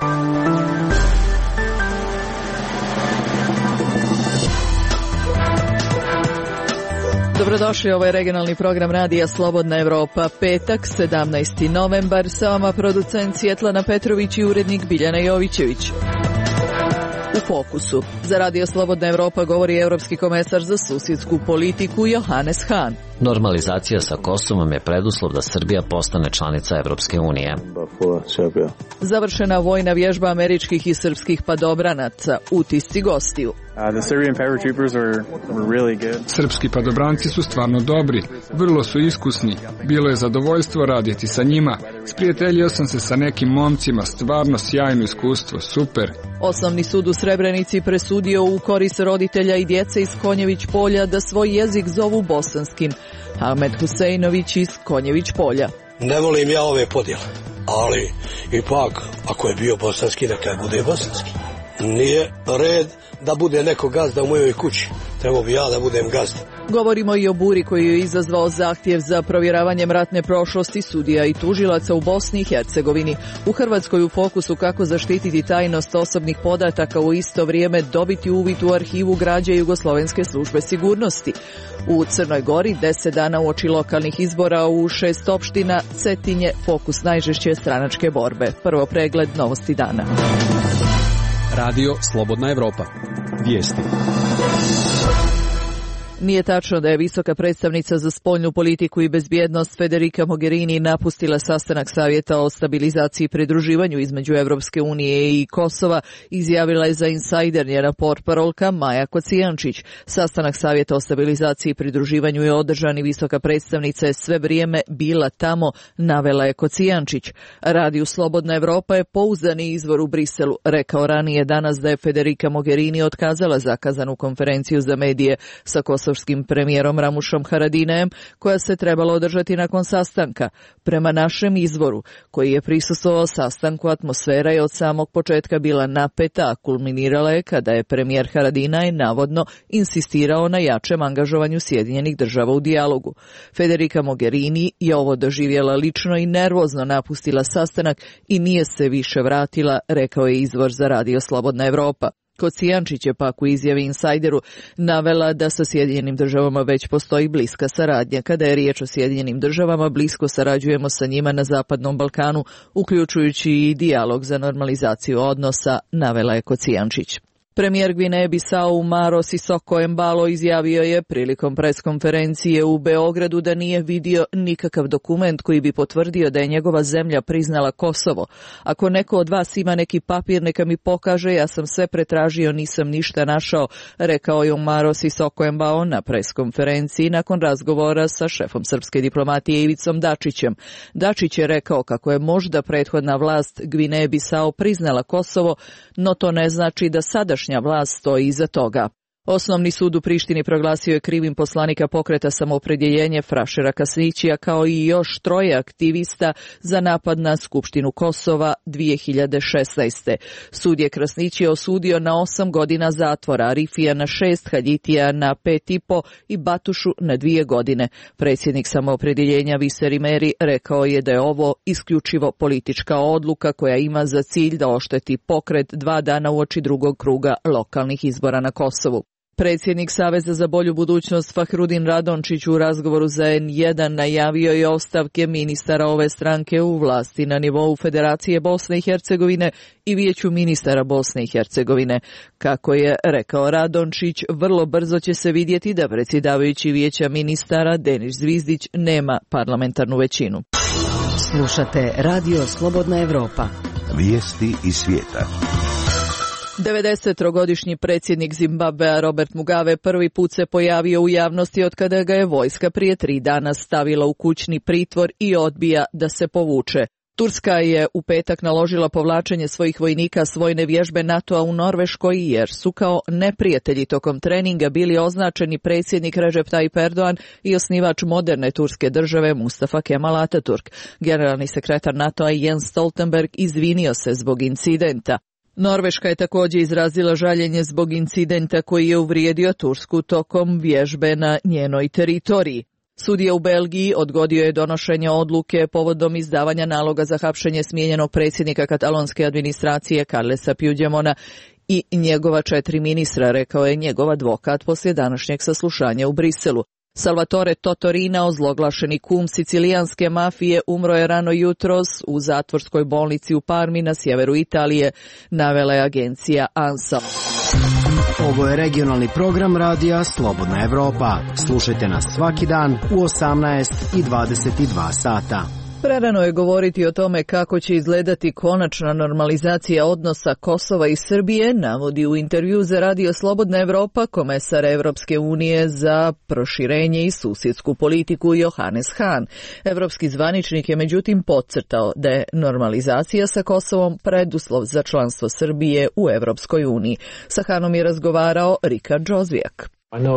Dobrodošli, ovo je regionalni program Radija Slobodna Evropa, petak, 17. novembar, sa vama producent Svjetlana Petrović i urednik Biljana Jovićević. U fokusu. Za Radio Slobodna Evropa govori europski komesar za susjedsku politiku Johannes Hahn. Normalizacija sa Kosovom je preduslov da Srbija postane članica Evropske unije. Završena vojna vježba američkih i srpskih padobranaca. Utisci gostiju. Srpski padobranci su stvarno dobri, vrlo su iskusni. Bilo je zadovoljstvo raditi sa njima. Sprijateljio sam se sa nekim momcima, stvarno sjajno iskustvo, super. Osnovni sud u Srebrenici presudio u korist roditelja i djece iz Konjević polja da svoj jezik zovu bosanskim. Ahmed Huseinović iz Konjević polja. Ne volim ja ove podjele, ali ipak ako je bio bosanski, neka bude bosanski. Nije red da bude neko gazda u mojoj kući. Trebao bi ja da budem gazda. Govorimo i o buri koju je izazvao zahtjev za provjeravanjem ratne prošlosti sudija i tužilaca u Bosni i Hercegovini. U Hrvatskoj u fokusu kako zaštititi tajnost osobnih podataka, u isto vrijeme dobiti uvid u arhivu građe Jugoslovenske službe sigurnosti. U Crnoj Gori 10 dana uoči lokalnih izbora u 6 opština, Cetinje, fokus najžešće stranačke borbe. Prvo pregled novosti dana. Radio Slobodna Evropa. Vijesti. Nije tačno da je visoka predstavnica za spoljnu politiku i bezbjednost Federica Mogherini napustila sastanak Savjeta o stabilizaciji i pridruživanju između Evropske unije i Kosova, izjavila je za Insider njena portparolka Maja Kocijančić. Sastanak Savjeta o stabilizaciji i pridruživanju je održan i visoka predstavnica je sve vrijeme bila tamo, navela je Kocijančić. Radio Slobodna Evropa je pouzdani izvor u Briselu. Rekao ranije danas da je Federica Mogherini otkazala zakazanu konferenciju za medije sa kosovskim premijerom Ramušom Haradinajem, koja se trebala održati nakon sastanka. Prema našem izvoru, koji je prisustvovao sastanku, atmosfera je od samog početka bila napeta, a kulminirala je kada je premijer Haradinaj navodno insistirao na jačem angažovanju Sjedinjenih država u dijalogu. Federica Mogherini je ovo doživjela lično i nervozno napustila sastanak i nije se više vratila, rekao je izvor za Radio Slobodna Evropa. Kocijančić je pak u izjavi Insideru navela da sa Sjedinjenim državama već postoji bliska saradnja. Kada je riječ o Sjedinjenim državama, blisko sarađujemo sa njima na Zapadnom Balkanu, uključujući i dijalog za normalizaciju odnosa, navela je Kocijančić. Premijer Gvineje Bisau Umaro Sisoko Embalo izjavio je prilikom preskonferencije u Beogradu da nije vidio nikakav dokument koji bi potvrdio da je njegova zemlja priznala Kosovo. Ako neko od vas ima neki papir, neka mi pokaže, ja sam sve pretražio, nisam ništa našao, rekao je Umaro Sisoko Embalo na preskonferenciji nakon razgovora sa šefom srpske diplomatije Ivicom Dačićem. Dačić je rekao kako je možda prethodna vlast Gvineje Bisau priznala Kosovo, no to ne znači da sadašnja vlast stoji iza toga. Osnovni sud u Prištini proglasio je krivim poslanika pokreta Samoopredjeljenje Frašera Kasnićija kao i još 3 aktivista za napad na Skupštinu Kosova 2016. Sud je Krasnićija osudio na 8 godina zatvora, Arifija na 6, Haljitija na 5,5 i Batušu na 2 godine. Predsjednik Samoopredjeljenja Viseri Meri rekao je da je ovo isključivo politička odluka koja ima za cilj da ošteti pokret 2 dana uoči drugog kruga lokalnih izbora na Kosovu. Predsjednik Saveza za bolju budućnost Fahrudin Radončić u razgovoru za N1 najavio je ostavke ministara ove stranke u vlasti na nivou Federacije Bosne i Hercegovine i Vijeću ministara Bosne i Hercegovine. Kako je rekao Radončić, vrlo brzo će se vidjeti da predsjedavajući Vijeća ministara Denis Zvizdić nema parlamentarnu većinu. Slušate Radio Slobodna Evropa. Vijesti iz svijeta. 93-godišnji predsjednik Zimbabvea Robert Mugabe prvi put se pojavio u javnosti od kada ga je vojska prije 3 dana stavila u kućni pritvor i odbija da se povuče. Turska je u petak naložila povlačenje svojih vojnika s vojne vježbe NATO-a u Norveškoj jer su kao neprijatelji tokom treninga bili označeni predsjednik Recep Tayyip Erdogan i osnivač moderne turske države Mustafa Kemal Atatürk. Generalni sekretar NATO-a Jens Stoltenberg izvinio se zbog incidenta. Norveška je također izrazila žaljenje zbog incidenta koji je uvrijedio Tursku tokom vježbe na njenoj teritoriji. Sudija u Belgiji odgodio je donošenje odluke povodom izdavanja naloga za hapšenje smijenjenog predsjednika katalonske administracije Carlesa Puigdemona i njegova 4 ministra, rekao je njegov advokat poslije današnjeg saslušanja u Briselu. Salvatore Totorina, ozloglašeni kum sicilijanske mafije, umro je rano jutros u zatvorskoj bolnici u Parmi na sjeveru Italije, navela je agencija ANSA. Ovo je regionalni program radija Slobodna Evropa. Slušajte nas svaki dan u 18 i 22 sata. Prerano je govoriti o tome kako će izgledati konačna normalizacija odnosa Kosova i Srbije, navodi u intervju za radio Slobodna Evropa komesar Evropske unije za proširenje i susjedsku politiku Johannes Hahn. Evropski zvaničnik je međutim podcrtao da je normalizacija sa Kosovom preduslov za članstvo Srbije u Evropskoj uniji. Sa Hahnom je razgovarao Rika Džozvijak.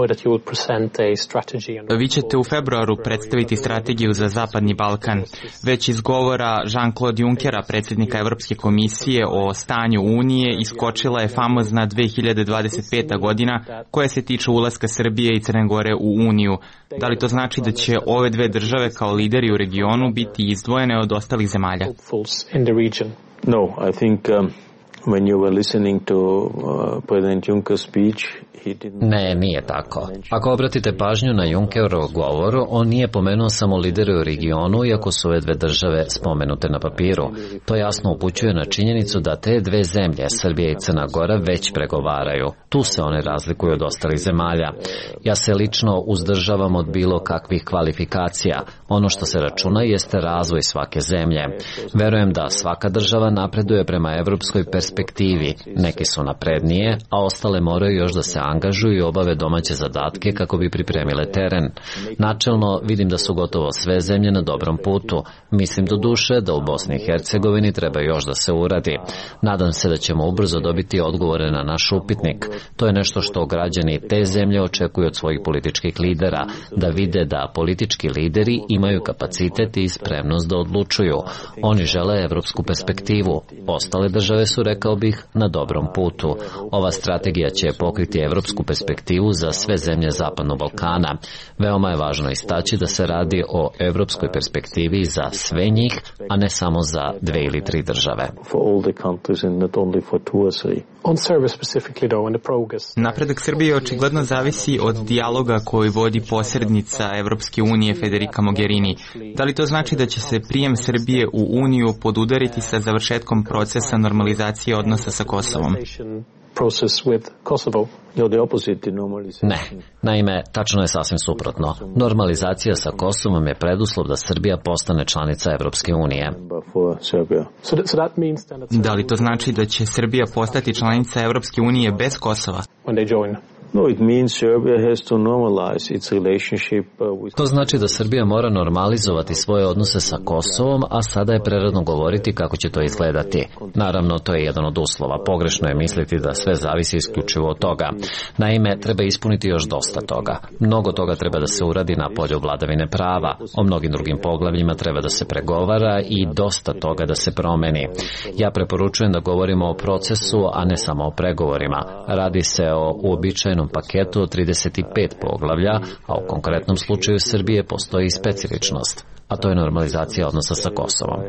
Vi ćete u februaru predstaviti strategiju za Zapadni Balkan. Već iz govora Jean-Claude Junckera, predsjednika Evropske komisije o stanju Unije, iskočila je famozna 2025. godina koja se tiče ulaska Srbije i Crne Gore u Uniju. Da li to znači da će ove dve države kao lideri u regionu biti izdvojene od ostalih zemalja? No, I think when you were listening to President Juncker's speech, Ne, nije tako. Ako obratite pažnju na Junckerov govor, on nije pomenuo samo lidere u regionu, iako su ove dve države spomenute na papiru. To jasno upućuje na činjenicu da te dve zemlje, Srbija i Crna Gora, već pregovaraju. Tu se one razlikuju od ostalih zemalja. Ja se lično uzdržavam od bilo kakvih kvalifikacija. Ono što se računa jeste razvoj svake zemlje. Verujem da svaka država napreduje prema evropskoj perspektivi. Neki su naprednije, a ostale moraju još da se angažuju i obave domaće zadatke kako bi pripremile teren. Načelno vidim da su gotovo sve zemlje na dobrom putu. Mislim do duše da u Bosni i Hercegovini treba još da se uradi. Nadam se da ćemo ubrzo dobiti odgovore na naš upitnik. To je nešto što građani te zemlje očekuju od svojih političkih lidera, da vide da politički lideri imaju kapacitet i spremnost da odlučuju. Oni žele evropsku perspektivu. Ostale države su, rekao bih, na dobrom putu. Ova strategija će pokriti evropsku perspektivu za sve zemlje Zapadnog Balkana. Veoma je važno istaći da se radi o evropskoj perspektivi za sve njih, a ne samo za 2 ili 3 države. Napredak Srbije očigledno zavisi od dijaloga koji vodi posrednica Evropske unije Federica Mogherini. Da li to znači da će se prijem Srbije u Uniju podudariti sa završetkom procesa normalizacije odnosa sa Kosovom? Ne, naime, tačno je sasvim suprotno. Normalizacija sa Kosovom je preduslov da Srbija postane članica Evropske unije. Da li to znači da će Srbija postati članica Evropske unije bez Kosova? To znači da Srbija mora normalizovati svoje odnose sa Kosovom, a sada je prerano govoriti kako će to izgledati. Naravno, to je jedan od uslova. Pogrešno je misliti da sve zavisi isključivo od toga. Naime, treba ispuniti još dosta toga. Mnogo toga treba da se uradi na polju vladavine prava. O mnogim drugim poglavljima treba da se pregovara i dosta toga da se promeni. Ja preporučujem da govorimo o procesu, a ne samo o pregovorima. Radi se o uobičajenom paketu od 35 poglavlja, a u konkretnom slučaju Srbije postoji specifičnost, a to je normalizacija odnosa sa Kosovom.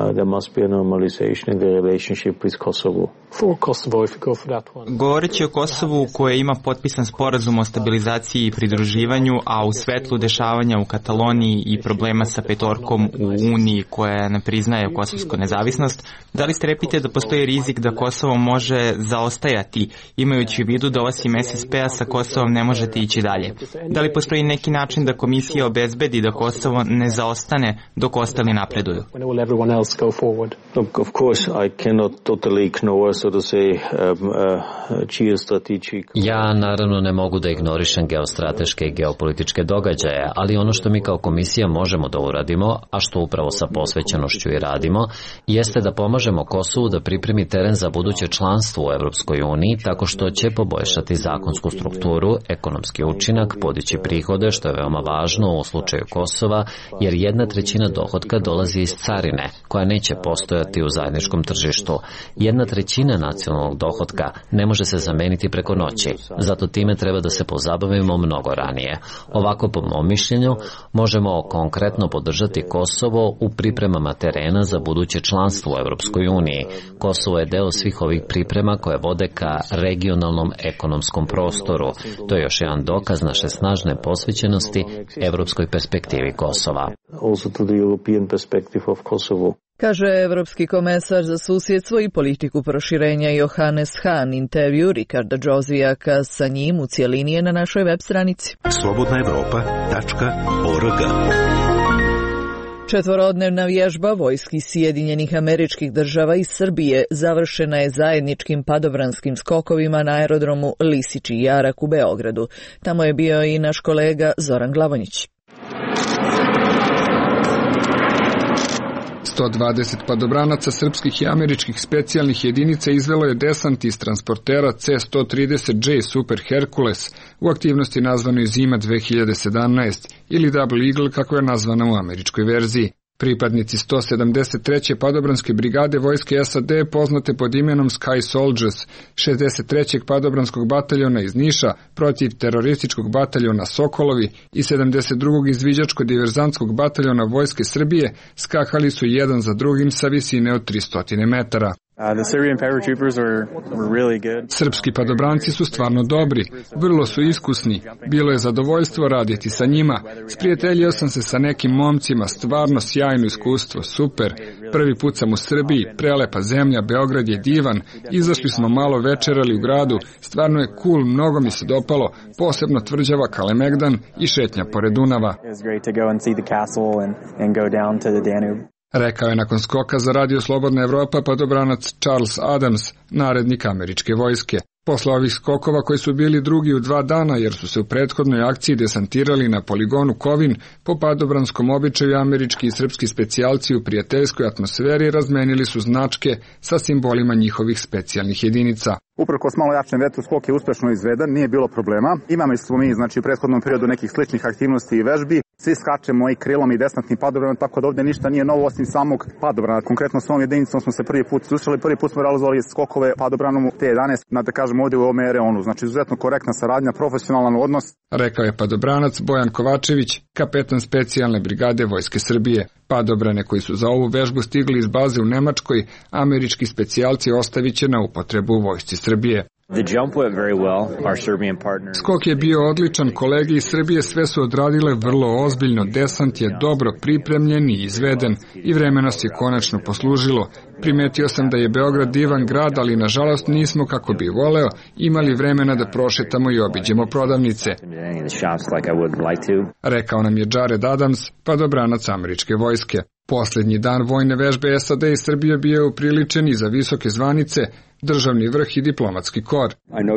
Govoreći o Kosovu koje ima potpisan sporazum o stabilizaciji i pridruživanju, a u svetlu dešavanja u Kataloniji i problema sa petorkom u Uniji koja ne priznaje kosovsku nezavisnost, da li strepite da postoji rizik da Kosovo može zaostajati, imajući u vidu da osim SSP-a sa Kosovom ne možete ići dalje? Da li postoji neki način da komisija obezbedi da Kosovo ne zaostane dok ostali napreduju? Ja naravno ne mogu da ignorišem geostrateške i geopolitičke događaje, ali ono što mi kao komisija možemo da uradimo, a što upravo sa posvećenošću i radimo, jeste da pomažemo Kosovu da pripremi teren za buduće članstvo u Evropskoj uniji tako što će poboljšati zakonsku infrastrukturu, ekonomski učinak, podići prihode, što je veoma važno u slučaju Kosova, jer 1/3 dohotka dolazi iz carine, koja neće postojati u zajedničkom tržištu. 1/3 nacionalnog dohotka ne može se zameniti preko noći, zato time treba da se pozabavimo mnogo ranije. Ovako, po mom mišljenju, možemo konkretno podržati Kosovo u pripremama terena za buduće članstvo u Evropskoj uniji. Kosovo je deo svih ovih priprema koje vode ka regionalnom ekonomskom prostoru. To je još jedan dokaz naše snažne posvećenosti evropskoj perspektivi Kosova. Kaže evropski komesar za susjedstvo i politiku proširenja Johannes Hahn. Intervju Ricarda Džozijaka sa njim u cijelini je na našoj web stranici. slobodnaevropa.org. Četvorodnevna vježba vojski Sjedinjenih Američkih Država i Srbije završena je zajedničkim padobranskim skokovima na aerodromu Lisički jarak u Beogradu. Tamo je bio i naš kolega Zoran Glavonjić. 120 padobranaca srpskih i američkih specijalnih jedinica izvelo je desant iz transportera C-130J Super Hercules u aktivnosti nazvanoj Zima 2017 ili Double Eagle kako je nazvana u američkoj verziji. Pripadnici 173. padobranske brigade vojske SAD poznate pod imenom Sky Soldiers, 63. padobranskog bataljona iz Niša protiv terorističkog bataljona Sokolovi i 72. izviđačko-diverzantskog bataljona vojske Srbije skakali su jedan za drugim sa visine od 300 metara. Srpski padobranci su stvarno dobri, vrlo su iskusni, bilo je zadovoljstvo raditi sa njima, sprijateljio sam se sa nekim momcima, stvarno sjajno iskustvo, super, prvi put sam u Srbiji, prelepa zemlja, Beograd je divan, izašli smo malo večerali u gradu, stvarno je cool, mnogo mi se dopalo, posebno tvrđava Kalemegdan i šetnja pored Dunava. Rekao je nakon skoka za Radio Slobodna Evropa padobranac Charles Adams, narednik američke vojske. Posle ovih skokova koji su bili drugi u 2 dana jer su se u prethodnoj akciji desantirali na poligonu Kovin, po padobranskom običaju američki i srpski specijalci u prijateljskoj atmosferi razmenili su značke sa simbolima njihovih specijalnih jedinica. Uprkos malo jačem vetru, skok je uspešno izveden, nije bilo problema. Imali smo mi, u prethodnom periodu nekih sličnih aktivnosti i vežbi. Svi skačemo i krilom i desantnim padobranom, tako da ovdje ništa nije novo osim samog padobrana. Konkretno s ovom jedinicom smo se prvi put susreli, prvi put smo realizovali skokove padobranom T-11, da kažemo ovdje u ovome reonu. Izuzetno korektna saradnja, profesionalan odnos. Rekao je padobranac Bojan Kovačević, kapetan specijalne brigade vojske Srbije. Padobrane koji su za ovu vežbu stigli iz baze u Nemačkoj, američki specijalci ostavit će na upotrebu u vojsci Srbije. Skok je bio odličan, kolege iz Srbije sve su odradile vrlo ozbiljno, desant je dobro pripremljen i izveden i vreme nas je konačno poslužilo. Primetio sam da je Beograd divan grad, ali nažalost nismo, kako bi voleo, imali vremena da prošetamo i obiđemo prodavnice. Rekao nam je Jared Adams, padobranac američke vojske. Posljednji dan vojne vežbe SAD i Srbije bio je upriličen i za visoke zvanice, državni vrh i diplomatski kor.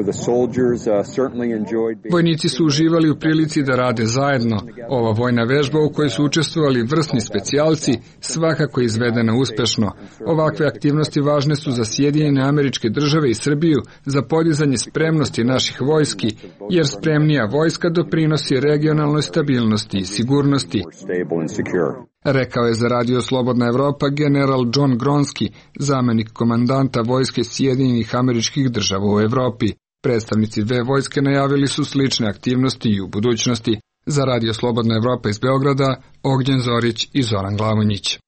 Vojnici su uživali u prilici da rade zajedno. Ova vojna vežba u kojoj su učestvovali vrsni specijalci svakako je izvedena uspešno. Ovakve aktivnosti važne su za Sjedinjene Američke Države i Srbiju za podizanje spremnosti naših vojski, jer spremnija vojska doprinosi regionalnoj stabilnosti i sigurnosti. Rekao je za Radio Slobodna Evropa general John Gronski, zamenik komandanta vojske Sjedinjenih Američkih Država u Evropi. Predstavnici dve vojske najavili su slične aktivnosti i u budućnosti. Za Radio Slobodna Evropa iz Beograda, Ognjen Zorić i Zoran Glavonjić.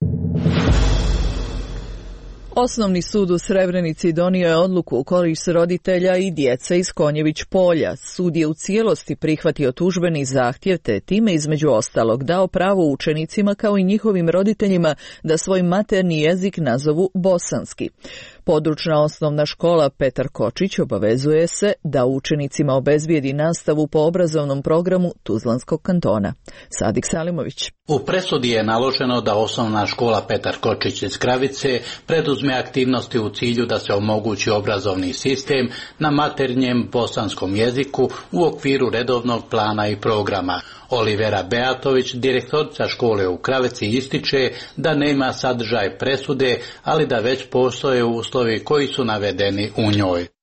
Osnovni sud u Srebrenici donio je odluku u korist roditelja i djece iz Konjević polja. Sud je u cijelosti prihvatio tužbeni zahtjev te time između ostalog dao pravo učenicima kao i njihovim roditeljima da svoj materni jezik nazovu bosanski. Područna osnovna škola Petar Kočić obavezuje se da učenicima obezbijedi nastavu po obrazovnom programu Tuzlanskog kantona. Sadik Salimović. U presudi je naloženo da osnovna škola Petar Kočić iz Kravice preduzme aktivnosti u cilju da se omogući obrazovni sistem na maternjem bosanskom jeziku u okviru redovnog plana i programa. Olivera Beatović, direktorica škole u Kravici, ističe da nema sadržaj presude, ali da već postoje uslovi koji su navedeni u njoj.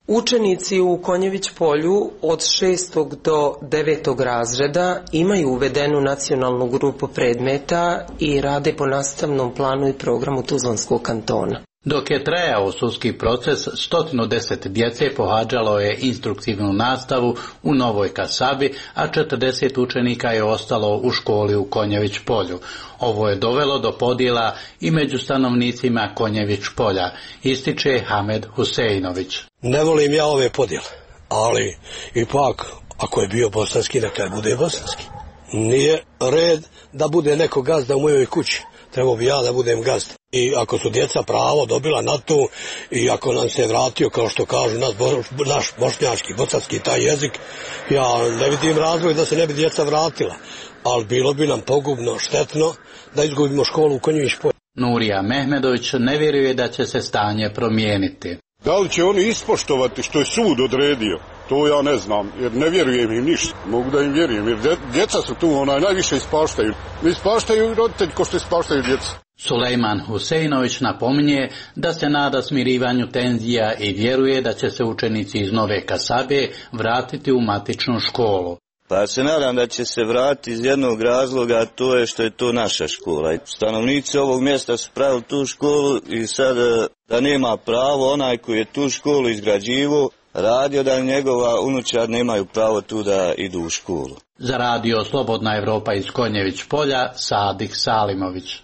Učenici u Konjević polju od 6. do 9. razreda imaju uvedenu nacionalnu grupu predmeta i rade po nastavnom planu i programu Tuzlanskog kantona. Dok je trajao sudski proces, 110 djece pohađalo je instruktivnu nastavu u Novoj Kasabi, a 40 učenika je ostalo u školi u Konjević polju. Ovo je dovelo do podjela i među stanovnicima Konjević polja, ističe Hamed Huseinović. Ne volim ja ove podjele, ali ipak ako je bio bosanski, neka bude bosanski. Nije red da bude neko gazda u mojoj kući. Trebao bi ja da budem gazda. I ako su djeca pravo dobila na to i ako nam se vratio, kao što kažu, naš bošnjački, bosanski taj jezik, ja ne vidim razlog da se ne bi djeca vratila. Ali bilo bi nam pogubno, štetno da izgubimo školu u Konjević polju. Nurija Mehmedović ne vjeruje da će se stanje promijeniti. Da li će oni ispoštovati što je sud odredio? To ja ne znam, jer ne vjerujem im ništa. Mogu da im vjerujem, jer djeca su tu, najviše ispaštaju. Ne ispaštaju roditelji ko što ispaštaju djeca. Sulejman Huseinović napominje da se nada smirivanju tenzija i vjeruje da će se učenici iz Nove Kasabe vratiti u matičnu školu. Pa se nadam da će se vratiti iz jednog razloga, to je što je to naša škola. Stanovnici ovog mjesta su pravili tu školu i sad da nema pravo onaj koji je tu školu izgrađivao, radio, da njegova unučad nemaju pravo tu da idu u školu. Za radio Slobodna Evropa iz Konjević polja, Sadik Salimović.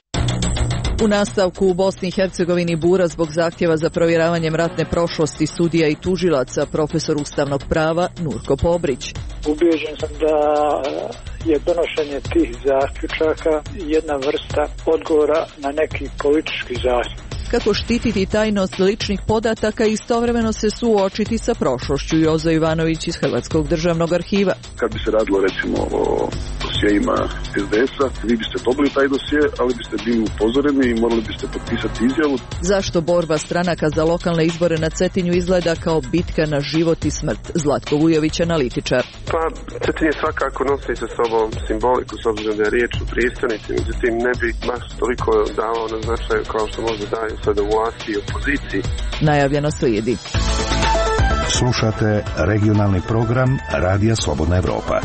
U nastavku u Bosni i Hercegovini bura zbog zahtjeva za provjeravanjem ratne prošlosti sudija i tužilaca, profesor ustavnog prava Nurko Pobrić. Ubijeđen sam da je donošenje tih zaključaka jedna vrsta odgovora na neki politički zahtjev. Kako štititi tajnost ličnih podataka i istovremeno se suočiti sa prošlošću, Jozo Ivanović iz Hrvatskog državnog arhiva. Kad bi se radilo recimo o dosjeima SDS-a, vi biste dobili taj dosje, ali biste bili upozoreni i morali biste potpisati izjavu. Zašto borba stranaka za lokalne izbore na Cetinju izgleda kao bitka na život i smrt? Zlatko Vujović, analitičar. Pa, Cetinje svakako nosi sa sobom simboliku, s obzirom da je riječ o prijestolnici, međutim ne bi baš toliko davao na značaju kao što možda daju sada u vlasti i opoziciji. Najavljeno slijedi. Slušate regionalni program Radija Slobodna Evropa.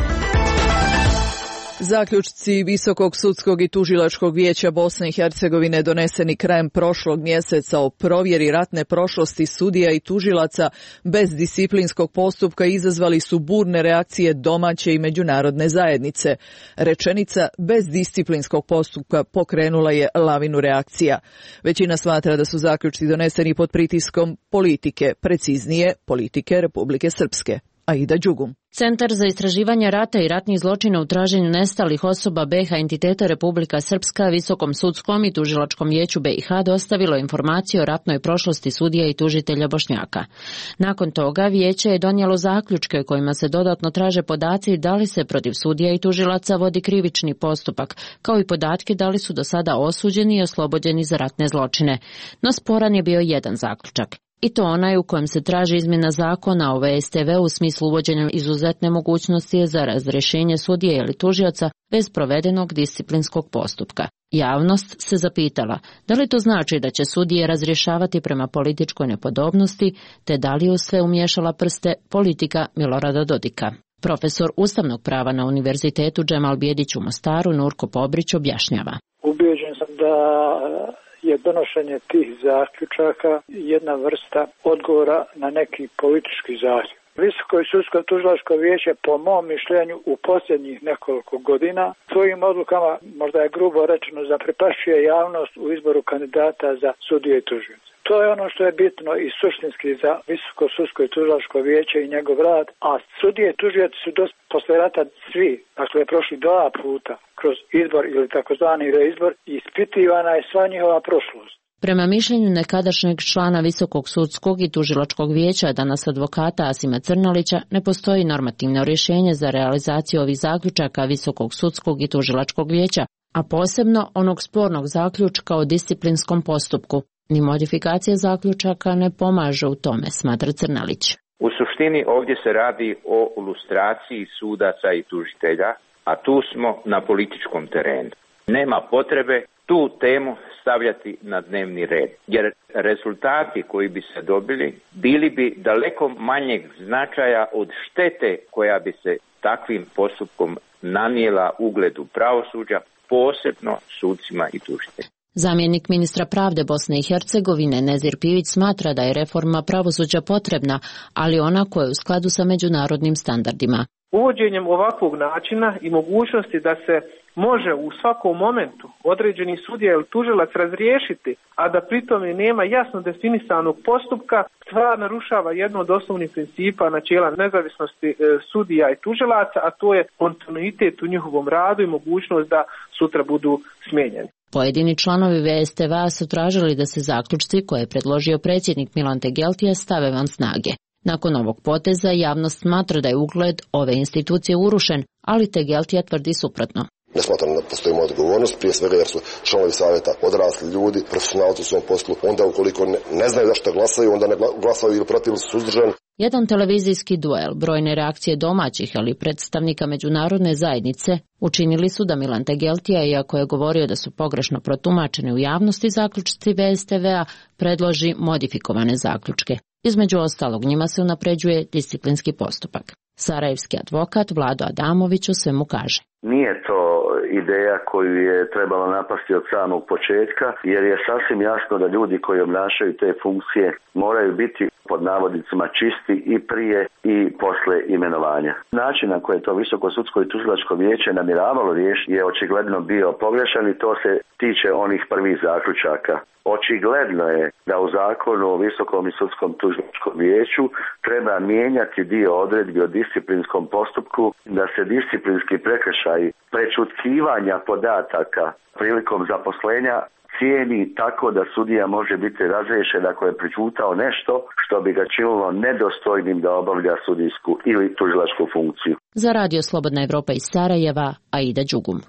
Zaključci Visokog sudskog i tužilačkog vijeća Bosne i Hercegovine doneseni krajem prošlog mjeseca o provjeri ratne prošlosti sudija i tužilaca bez disciplinskog postupka izazvali su burne reakcije domaće i međunarodne zajednice. Rečenica bez disciplinskog postupka pokrenula je lavinu reakcija. Većina smatra da su zaključci doneseni pod pritiskom politike, preciznije politike Republike Srpske. Aida Đugum. Centar za istraživanje rata i ratnih zločina u traženju nestalih osoba BiH entiteta Republika Srpska Visokom sudskom i tužilačkom vijeću BiH dostavilo informaciju o ratnoj prošlosti sudija i tužitelja Bošnjaka. Nakon toga vijeće je donijelo zaključke kojima se dodatno traže podaci da li se protiv sudija i tužilaca vodi krivični postupak, kao i podatke da li su do sada osuđeni i oslobođeni za ratne zločine. No sporan je bio jedan zaključak. I to onaj u kojem se traži izmjena zakona o VSTV u smislu uvođenja izuzetne mogućnosti za razrješenje sudije ili tužioca bez provedenog disciplinskog postupka. Javnost se zapitala da li to znači da će sudije razrješavati prema političkoj nepodobnosti, te da li u sve umiješala prste politika Milorada Dodika. Profesor ustavnog prava na Univerzitetu Džemal Bijedić u Mostaru Nurko Pobrić objašnjava. Ubijeđen sam da je donošenje tih zaključaka jedna vrsta odgovora na neki politički zahtjev. Visoko i sudsko tužilačko vijeće, po mom mišljenju, u posljednjih nekoliko godina svojim odlukama, možda je grubo rečeno, zaprepašćuje javnost u izboru kandidata za sudije i tužioce. To je ono što je bitno i suštinski za Visoko sudsko i tužilačko vijeće i njegov rad, a sudije i tužioci su posle rata svi, dakle prošli 2 puta kroz izbor ili takozvani reizbor, i ispitivana je sva njihova prošlost. Prema mišljenju nekadašnjeg člana Visokog sudskog i tužilačkog vijeća, danas advokata Asima Crnolića, ne postoji normativno rješenje za realizaciju ovih zaključaka Visokog sudskog i tužilačkog vijeća, a posebno onog spornog zaključka o disciplinskom postupku. Ni modifikacija zaključaka ne pomaže u tome, smatra Crnalić. U suštini ovdje se radi o lustraciji sudaca i tužitelja, a tu smo na političkom terenu. nema potrebe tu temu stavljati na dnevni red, jer rezultati koji bi se dobili bili bi daleko manjeg značaja od štete koja bi se takvim postupkom nanijela ugledu pravosuđa, posebno sucima i tužiteljima. Zamjenik ministra pravde Bosne i Hercegovine Nezir Pivić smatra da je reforma pravosuđa potrebna, ali ona koja je u skladu sa međunarodnim standardima. Uvođenjem ovakvog načina i mogućnosti da se može u svakom momentu određeni sudija ili tužilac razriješiti, a da pritom nema jasno definisanog postupka, stvar narušava jedno od osnovnih principa načela nezavisnosti sudija i tužilaca, a to je kontinuitet u njihovom radu i mogućnost da sutra budu smijenjeni. Pojedini članovi VSTV-a su tražili da se zaključci koje je predložio predsjednik Milan Tegeltija stave van snage. Nakon ovog poteza javnost smatra da je ugled ove institucije urušen, ali Tegeltija tvrdi suprotno. Ne smatram da postoji moja odgovornost, prije svega jer su članovi savjeta odrasli ljudi, profesionalci u svom poslu, onda ukoliko ne znaju za što glasaju, onda ne glasaju ili protiv ili suzdržan. Jedan televizijski duel, brojne reakcije domaćih, ali predstavnika međunarodne zajednice, učinili su da Milan Tegeltija, iako je govorio da su pogrešno protumačeni u javnosti zaključci VSTV-a, predloži modifikovane zaključke. Između ostalog, njima se unapređuje disciplinski postupak. Sarajevski advokat Vlado Adamović o svemu kaže. Nije to ideja koju je trebalo napasti od samog početka, jer je sasvim jasno da ljudi koji obnašaju te funkcije moraju biti pod navodnicima čisti i prije i posle imenovanja. Način na koji je to Visoko sudsko i tužilačko vijeće namjeravalo riješiti je očigledno bio pogrešan i to se tiče onih prvih zaključaka. Očigledno je da u zakonu o Visokom i sudskom tužilačkom vijeću treba mijenjati dio odredbi o disciplinskom postupku, da se disciplinski prekršaj prečutkivanja podataka prilikom zaposlenja cijeni tako da sudija može biti razriješen ako je prečutao nešto što bi ga činilo nedostojnim da obavlja sudijsku ili tužilačku funkciju. Za Radio Slobodna Evropa iz Sarajeva, Aida Đugum.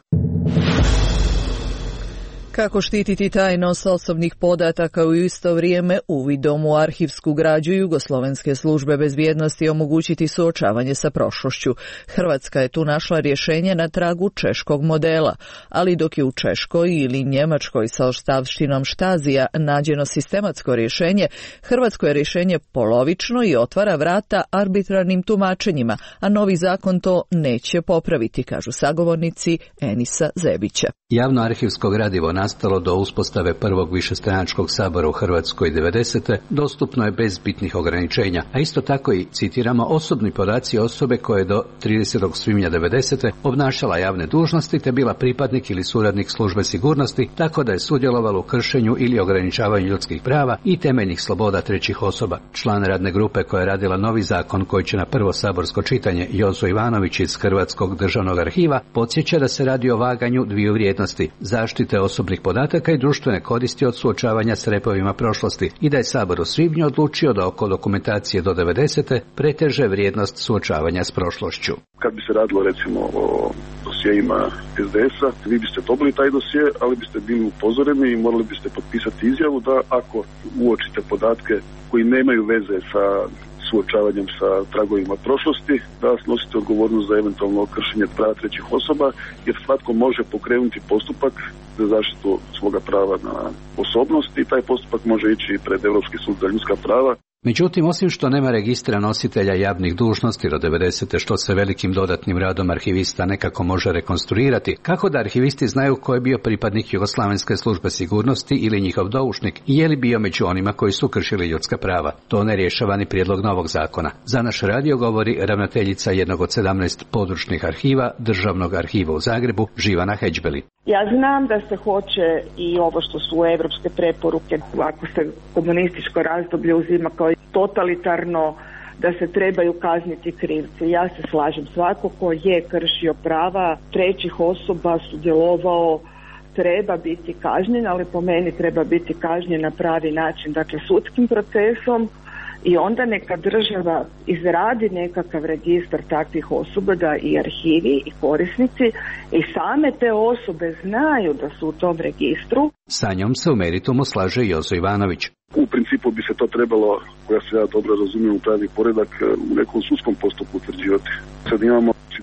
Kako štititi tajnost osobnih podataka u isto vrijeme uvidom u arhivsku građu Jugoslovenske službe bezbjednosti omogućiti suočavanje sa prošlošću. Hrvatska je tu našla rješenje na tragu češkog modela, ali dok je u Češkoj ili Njemačkoj sa ostavštinom Štazija nađeno sistematsko rješenje, hrvatsko je rješenje polovično i otvara vrata arbitrarnim tumačenjima, a novi zakon to neće popraviti, kažu sagovornici Enisa Zebića. Javno arhivsko gradivo nastalo do uspostave prvog višestranačkog sabora u Hrvatskoj 90. dostupno je bez bitnih ograničenja, a isto tako i, citiramo, osobni podaci osobe koje je do 30. svibnja 90. obnašala javne dužnosti te bila pripadnik ili suradnik službe sigurnosti, tako da je sudjelovala u kršenju ili ograničavanju ljudskih prava i temeljnih sloboda trećih osoba. Član radne grupe koja je radila novi zakon koji će na prvo saborsko čitanje, Jozo Ivanović iz Hrvatskog državnog arhiva, podsjeća da se radi o vaganju dviju vrijednosti, zaštite osobnih podataka i društvene koristi od suočavanja s repovima prošlosti i da je Sabor u svibnju odlučio da oko dokumentacije do 90. preteže vrijednost suočavanja s prošlošću. Kad bi se radilo recimo o dosjeima SDS-a, vi biste dobili taj dosje, ali biste bili upozoreni i morali biste potpisati izjavu da ako uočite podatke koji nemaju veze sa suočavanjem sa tragovima prošlosti, da snosite odgovornost za eventualno kršenje prava trećih osoba, jer svatko može pokrenuti postupak za zaštitu svoga prava na osobnost i taj postupak može ići pred Europski sud za ljudska prava. Međutim, osim što nema registra nositelja javnih dužnosti do 90. što se velikim dodatnim radom arhivista nekako može rekonstruirati, kako da arhivisti znaju ko je bio pripadnik Jugoslavenske službe sigurnosti ili njihov doušnik i je li bio među onima koji su kršili ljudska prava. To ne rješava ni prijedlog novog zakona. Za naš radio govori ravnateljica jednog od 17 područnih arhiva Državnog arhiva u Zagrebu, Živana Hedžbeli. Ja znam da se hoće i ovo što su evropske preporuke, ako se komunističko razdoblje uzima kao totalitarno, da se trebaju kazniti krivci. Ja se slažem, svako ko je kršio prava trećih osoba, sudjelovao, treba biti kažnjen, ali po meni treba biti kažnjen na pravi način, dakle sudskim procesom, i onda neka država izradi nekakav registar takvih osoba da i arhivi i korisnici i same te osobe znaju da su u tom registru. Sa njom se u meritumu slaže Jozo Ivanović. U principu bi se to trebalo, koja se ja dobro razumijem u pravi poredak, u nekom sudskom postupku utvrđivati. Sad imamo situaciju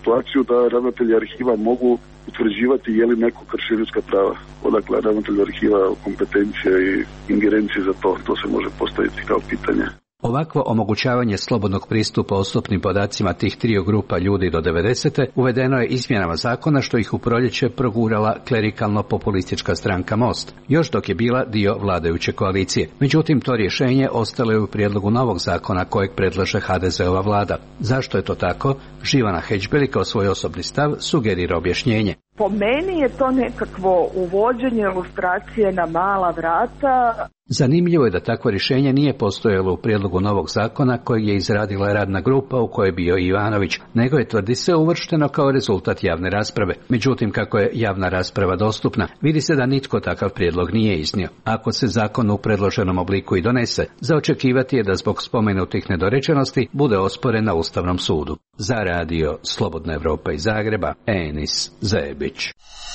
situaciju da ravnatelji arhiva mogu utvrđivati je li neko krši ljudska prava. Odakle ravnatelj arhiva kompetencije i ingerencije za to se može postaviti kao pitanje. Ovakvo omogućavanje slobodnog pristupa osobnim podacima tih triju grupa ljudi do 90. uvedeno je izmjenama zakona što ih u proljeće progurala klerikalno-populistička stranka Most, još dok je bila dio vladajuće koalicije. Međutim, to rješenje ostalo je u prijedlogu novog zakona kojeg predlaže HDZ-ova vlada. Zašto je to tako? Živana Hedžbeli kao svoj osobni stav sugerira objašnjenje. Po meni je to nekakvo uvođenje ilustracije na mala vrata. Zanimljivo je da takvo rješenje nije postojalo u prijedlogu novog zakona kojeg je izradila radna grupa u kojoj je bio Ivanović, nego je, tvrdi se, uvršteno kao rezultat javne rasprave. Međutim, kako je javna rasprava dostupna, vidi se da nitko takav prijedlog nije iznio. Ako se zakon u predloženom obliku i donese, za očekivati je da zbog spomenutih nedorečenosti bude osporen na Ustavnom sudu. Za radio Slobodna Evropa iz Zagreba, Enis Zebić.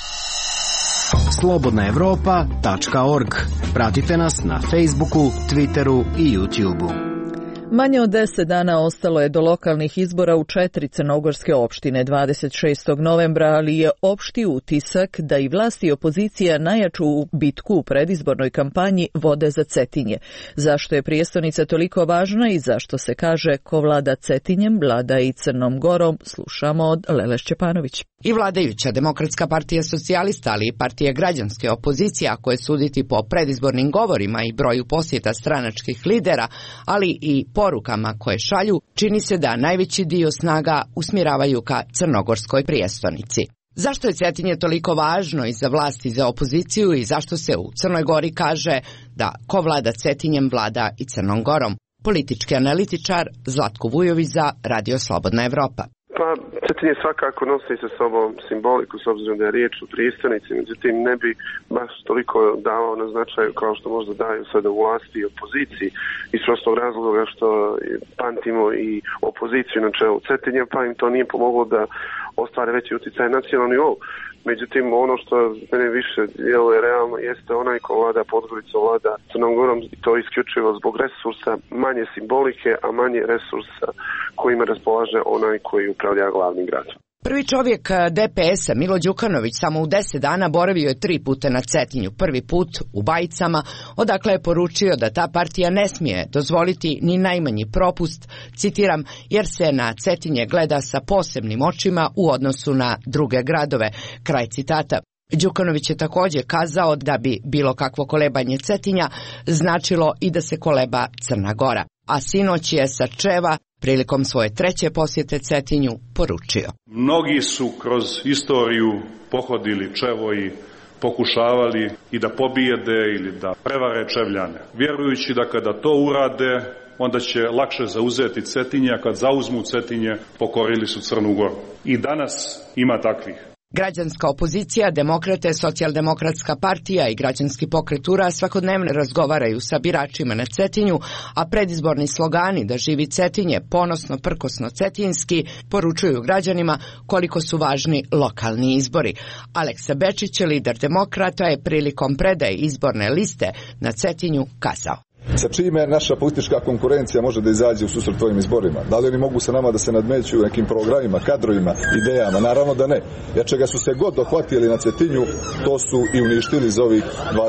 slobodnaevropa.org. Pratite nas na Facebooku, Twitteru i YouTubeu. Manje od 10 dana ostalo je do lokalnih izbora u 4 crnogorske opštine 26. novembra, ali je opšti utisak da i vlast i opozicija najjaču bitku u predizbornoj kampanji vode za Cetinje. Zašto je prijestonica toliko važna i zašto se kaže ko vlada Cetinjem, vlada i Crnom Gorom, slušamo od Lele Šćepanović. I vladajuća Demokratska partija socijalista, ali i partija građanske opozicije, ako je suditi po predizbornim govorima i broju posjeta stranačkih lidera, ali i porukama koje šalju, čini se da najveći dio snaga usmjeravaju ka crnogorskoj prijestonici. Zašto je Cetinje toliko važno i za vlast i za opoziciju i zašto se u Crnoj Gori kaže da ko vlada Cetinjem, vlada i Crnom Gorom? Politički analitičar Zlatko Vujović za Radio Slobodna Evropa. Pa, Cetinje svakako nosi sa sobom simboliku, s obzirom da je riječ o prijestonici, međutim ne bi baš toliko davao na značaju kao što možda daju sada u vlasti i opoziciji, iz prostog razloga što pamtimo i opoziciju na čelu Cetinja, pa im to nije pomoglo da ostvare veći utjecaj nacionalni nivou. Međutim, ono što mene više djeluje realno jeste onaj ko vlada Podgoricom, vlada Crnom Gorom, i to isključivo zbog resursa, manje simbolike, a manje resursa kojima raspolaže onaj koji upravlja glavnim gradom. Prvi čovjek DPS-a, Milo Đukanović, samo u 10 dana boravio je 3 puta na Cetinju. Prvi put u Bajicama, odakle je poručio da ta partija ne smije dozvoliti ni najmanji propust, citiram, jer se na Cetinje gleda sa posebnim očima u odnosu na druge gradove, kraj citata. Đukanović je također kazao da bi bilo kakvo kolebanje Cetinja značilo i da se koleba Crna Gora. A sinoć je sa Čeva prilikom svoje treće posjete Cetinju poručio. Mnogi su kroz istoriju pohodili Čevo i pokušavali i da pobijede ili da prevare Čevljane, vjerujući da kada to urade, onda će lakše zauzeti Cetinje, a kad zauzmu Cetinje, pokorili su Crnu Goru. I danas ima takvih. Građanska opozicija, demokrate, socijaldemokratska partija i građanski pokret URA svakodnevno razgovaraju sa biračima na Cetinju, a predizborni slogani da živi Cetinje, ponosno, prkosno, cetinski, poručuju građanima koliko su važni lokalni izbori. Aleksa Bečić, lider demokrata, je prilikom predaje izborne liste na Cetinju kazao. Sa čime naša politička konkurencija može da izađe u susret ovim izborima? Da li oni mogu sa nama da se nadmeću nekim programima, kadrovima, idejama? Naravno da ne. Jer čega su se god dohvatili na Cetinju, to su i uništili za ovih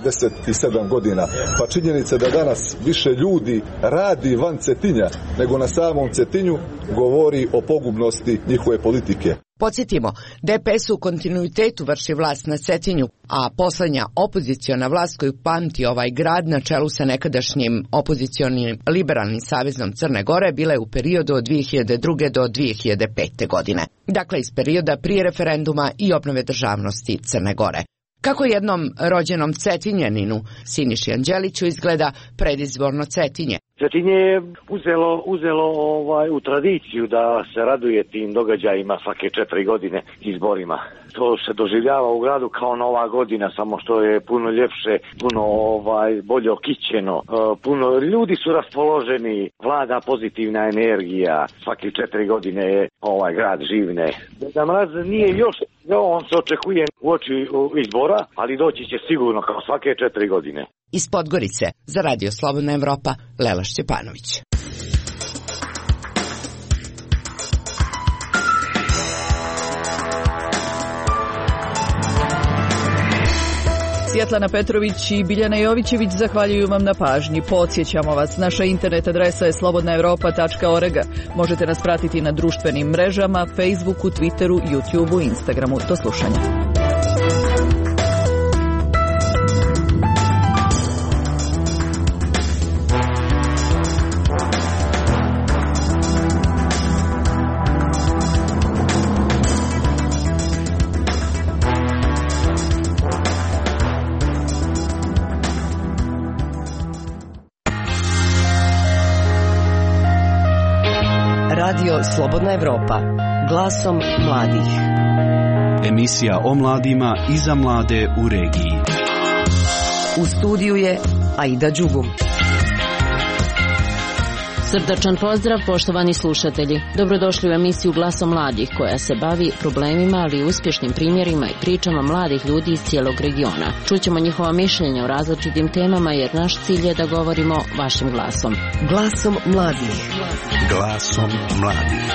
27 godina. Pa činjenica da danas više ljudi radi van Cetinja nego na samom Cetinju govori o pogubnosti njihove politike. Podsjetimo, DPS u kontinuitetu vrši vlast na Cetinju, a posljednja opoziciona vlast koju pamti ovaj grad na čelu sa nekadašnjim opozicionim liberalnim savezom Crne Gore bila je u periodu od 2002. do 2005. godine. Dakle, iz perioda prije referenduma i obnove državnosti Crne Gore. Kako jednom rođenom Cetinjaninu, Siniši Anđeliću, izgleda predizborno Cetinje? Cetinje je uzelo u tradiciju da se raduje tim događajima svake 4 godine izborima. To se doživljava u gradu kao Nova godina, samo što je puno ljepše, puno bolje okićeno. Puno ljudi su raspoloženi, vlada pozitivna energija. Svake 4 godine je ovaj grad živne. Deda Mraz nije još, on se očekuje uoči izbora, ali doći će sigurno kao svake 4 godine. Iz Podgorice za Radio Slobodna Evropa, Lela Šćepanović. Svjetlana Petrović i Biljana Jovićević zahvaljuju vam na pažnji. Podsjećamo vas, naša internet adresa je slobodnaevropa.org. Možete nas pratiti na društvenim mrežama, Facebooku, Twitteru, YouTubeu, Instagramu. Do slušanja. Radio Slobodna Evropa, glasom mladih. Emisija o mladima i za mlade u regiji. U studiju je Aida Đugum. Srdačan pozdrav, poštovani slušatelji. Dobrodošli u emisiju Glasom mladih, koja se bavi problemima, ali i uspješnim primjerima i pričama mladih ljudi iz cijelog regiona. Čućemo njihova mišljenja o različitim temama, jer naš cilj je da govorimo vašim glasom. Glasom mladih. Glasom mladih.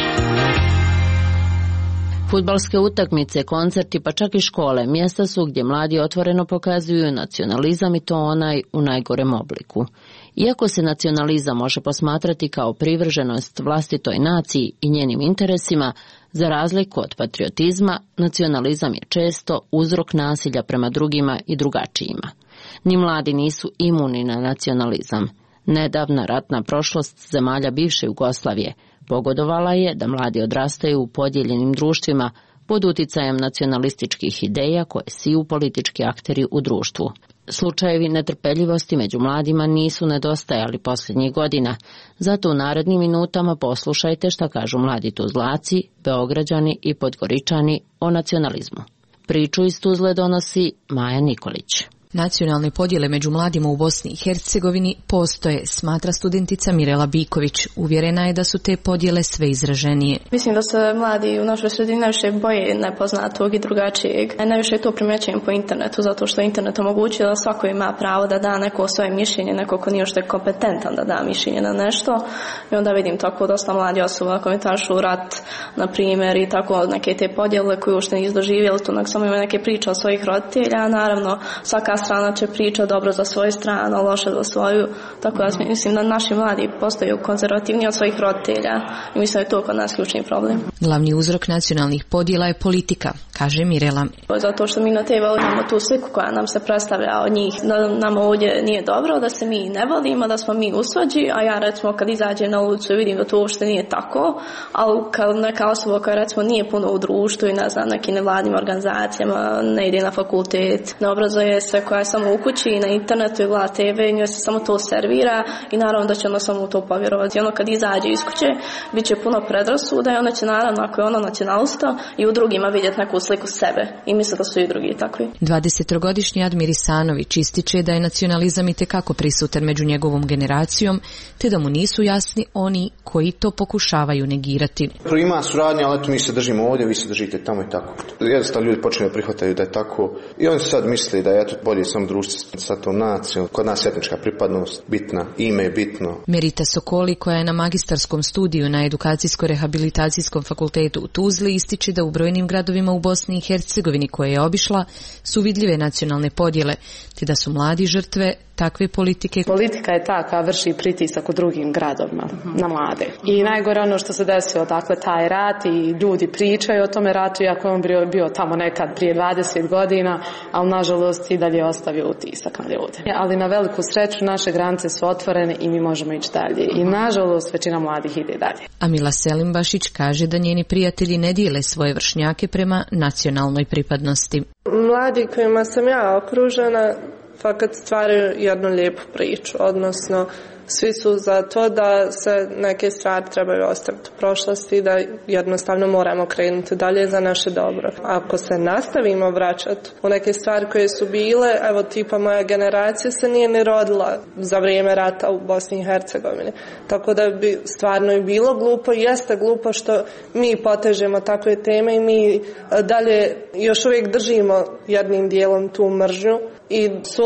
Fudbalske utakmice, koncerti, pa čak i škole, mjesta su gdje mladi otvoreno pokazuju nacionalizam, i to onaj u najgorem obliku. Iako se nacionalizam može posmatrati kao privrženost vlastitoj naciji i njenim interesima, za razliku od patriotizma, nacionalizam je često uzrok nasilja prema drugima i drugačijima. Ni mladi nisu imuni na nacionalizam. Nedavna ratna prošlost zemalja bivše Jugoslavije pogodovala je da mladi odrastaju u podijeljenim društvima pod uticajem nacionalističkih ideja koje siju politički akteri u društvu. Slučajevi netrpeljivosti među mladima nisu nedostajali posljednjih godina, zato u narednim minutama poslušajte šta kažu mladi Tuzlaci, Beograđani i Podgoričani o nacionalizmu. Priču iz Tuzle donosi Maja Nikolić. Nacionalne podjele među mladima u Bosni i Hercegovini postoje, smatra studentica Mirela Biković. Uvjerena je da su te podjele sve izraženije. Mislim da se mladi u našoj sredini najviše boje nepoznatog i drugačijeg. Najviše to primjećujem po internetu, zato što internet omogućuje da svako ima pravo da da neko svoje mišljenje, neko ko nije što je kompetentan da da mišljenje na nešto. I onda vidim tako dosta mladi osoba komentarišu rat, na primjer, i tako neke te podjele koje uopšte nisu doživjeli, tu samo imaju neke priče od svojih roditelja. Naravno, svaka strana će pričati dobro za svoju stranu, loše za svoju, tako da mislim da naši mladi postaju konzervativni od svojih roditelja i mislim da je to kod nas ključni problem. Glavni uzrok nacionalnih podjela je politika, kaže Mirela. Zato što mi na TV imamo tu sliku koja nam se predstavlja od njih, da nam ovdje nije dobro, da se mi ne volimo, da smo mi usvađi, a ja recimo kad izađem na ulicu i vidim da to uopšte nije tako, ali kad neka osoba koja recimo nije puno u društvu i ne znam, nekim nevladnim organizacijama, ne ide na fakultet, ne obrazuje se, koja je samo u kući i na internetu i gleda TV, njoj se samo to servira i naravno da će ona samo u to povjerovati. Ono kad izađe iz kuće, bit će puno predrasuda i ona će naravno, ako je ona nacionalista, i u drugima vidjeti neku sliku sebe i misle da su i drugi takvi. 20-godišnji Admir Isanović ističe da je nacionalizam itekako prisutan među njegovom generacijom, te da mu nisu jasni oni koji to pokušavaju negirati. Ima suradnja, ali mi se držimo ovdje, vi se držite tamo i tako. Jednostavno ljudi počinju prihvataju da je tako i oni sad misle da je bolje sam društvo sa tom nacijom. Kod nas etnička pripadnost bitna, ime je bitno. Merita Sokoli, koja je na magistarskom studiju na Edukacijsko-rehabilitacijskom fakultetu u Tuzli, ističe da u brojnim gradovima u Bosni i Hercegovini koje je obišla su vidljive nacionalne podjele, te da su mladi žrtve takve politike. Politika je ta koja vrši pritisak u drugim gradovima na mlade. I najgore ono što se desilo, dakle taj rat, i ljudi pričaju o tome ratu, iako je on bio tamo nekad prije 20 godina, ali nažalost i dalje ostavio utisak na ljude. Ali na veliku sreću naše granice su otvorene i mi možemo ići dalje. I nažalost većina mladih ide dalje. Amila Selimbašić kaže da njeni prijatelji ne dijele svoje vršnjake prema nacionalnoj pripadnosti. Mladi kojima sam ja okružena fakat stvaraju jednu lijepu priču, odnosno svi su za to da se neke stvari trebaju ostaviti u prošlosti, da jednostavno moramo krenuti dalje za naše dobro. Ako se nastavimo vraćati u neke stvari koje su bile, evo tipa moja generacija se nije ni rodila za vrijeme rata u Bosni i Hercegovini. Tako da bi stvarno i bilo glupo, jeste glupo što mi potežemo takve teme i mi dalje još uvijek držimo jednim dijelom tu mržnju i suludo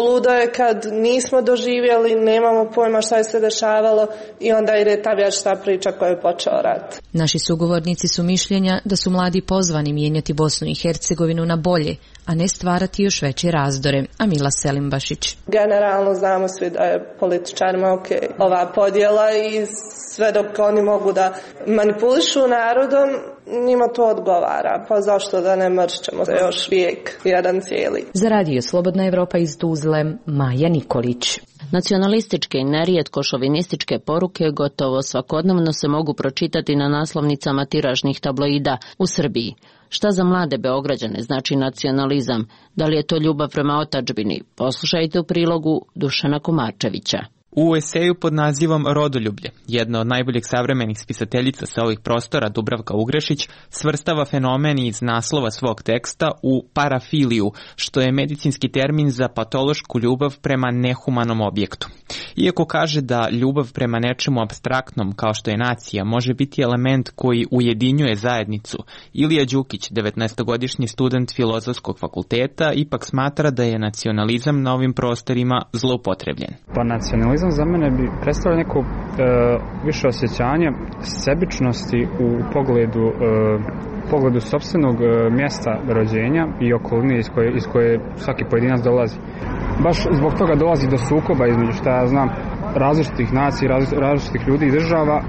ludo je kad nismo doživjeli, nemamo pojma šta je se dešavalo i onda ide ta vječna priča koja je počeo rat. Naši sugovornici su mišljenja da su mladi pozvani mijenjati Bosnu i Hercegovinu na bolje, a ne stvarati još veće razdore. Amila Selimbašić. Generalno znamo svi da je političarima ova podjela i sve dok oni mogu da manipulišu narodom, njima to odgovara. Pa zašto da ne mršćemo se još vijek jedan cijeli. Za Radio Slobodna Evropa iz Tuzle, Maja Nikolić. Nacionalističke i nerijetko šovinističke poruke gotovo svakodnevno se mogu pročitati na naslovnicama tiražnih tabloida u Srbiji. Šta za mlade Beograđane znači nacionalizam? Da li je to ljubav prema otadžbini? Poslušajte u prilogu Dušana Komarčevića. U eseju pod nazivom Rodoljublje, jedna od najboljih savremenih spisateljica sa ovih prostora, Dubravka Ugrešić, svrstava fenomen iz naslova svog teksta u parafiliju, što je medicinski termin za patološku ljubav prema nehumanom objektu. Iako kaže da ljubav prema nečemu apstraktnom, kao što je nacija, može biti element koji ujedinjuje zajednicu, Ilija Đukić, 19-godišnji student Filozofskog fakulteta, ipak smatra da je nacionalizam na ovim prostorima zloupotrebljen. Pa nacionalizam za mene bi predstavljao neko više osjećanje sebičnosti u pogledu sopstvenog mjesta rođenja i okoline iz koje svaki pojedinac dolazi. Baš zbog toga dolazi do sukoba između, šta ja znam, različitih nacija, različitih ljudi i država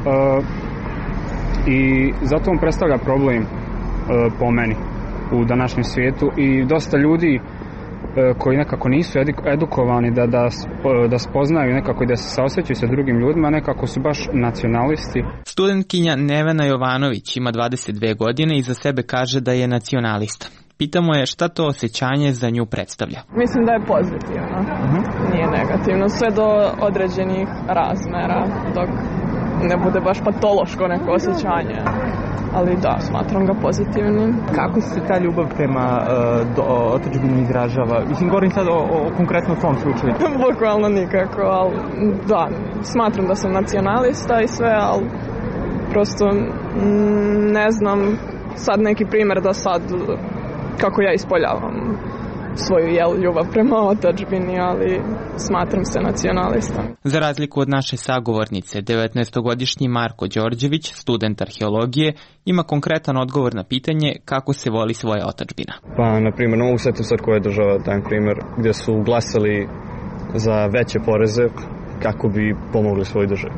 i zato on predstavlja problem po meni u današnjem svijetu i dosta ljudi koji nekako nisu edukovani da spoznaju nekako i da se saosjećaju sa drugim ljudima, nekako su baš nacionalisti. Studentkinja Nevena Jovanović ima 22 godine i za sebe kaže da je nacionalista. Pitamo je šta to osjećanje za nju predstavlja. Mislim da je pozitivno, nije negativno, sve do određenih razmera, dok ne bude baš patološko neko osjećanje. Ali da, smatram ga pozitivnim. Kako se ta ljubav prema otadžbini izražava? Mislim, govorim sad o konkretno tom slučaju. Bukvalno nikako, ali da, smatram da sam nacionalista i sve, ali prosto ne znam sad neki primjer da sad kako ja ispoljavam svoju ljubav prema otadžbini, ali smatram se nacionalistom. Za razliku od naše sagovornice, 19-godišnji Marko Đorđević, student arheologije, ima konkretan odgovor na pitanje kako se voli svoja otadžbina. Pa, na primjer, ne mogu setiti sad koja je država, taj primjer, gdje su glasali za veće poreze kako bi pomogli svojoj državi.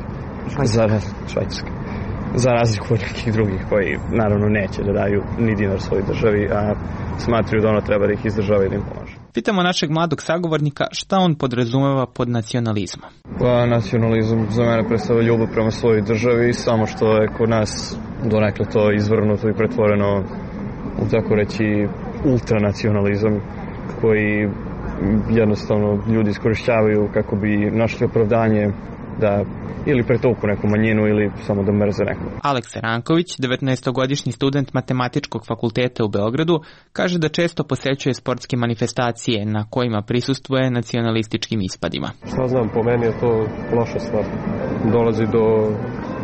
Švajcarska. Za razliku od nekih drugih koji naravno neće da daju ni dinar svojoj državi, a smatruju da ono treba da ih izdržava i da im pomaže. Pitamo našeg mladog sagovornika šta on podrazumeva pod nacionalizmom. Pa nacionalizam za mene predstavlja ljubav prema svojoj državi, samo što je kod nas donekle to izvrnuto i pretvoreno u tako reći ultranacionalizam koji jednostavno ljudi iskorišćavaju kako bi našli opravdanje da ili pretoku neku manjinu ili samo da mrze nekog. Aleksa Ranković, 19-godišnji student Matematičkog fakulteta u Beogradu, kaže da često posećuje sportske manifestacije na kojima prisustvuje nacionalističkim ispadima. Šta znam, po meni je to loša stvar. Dolazi do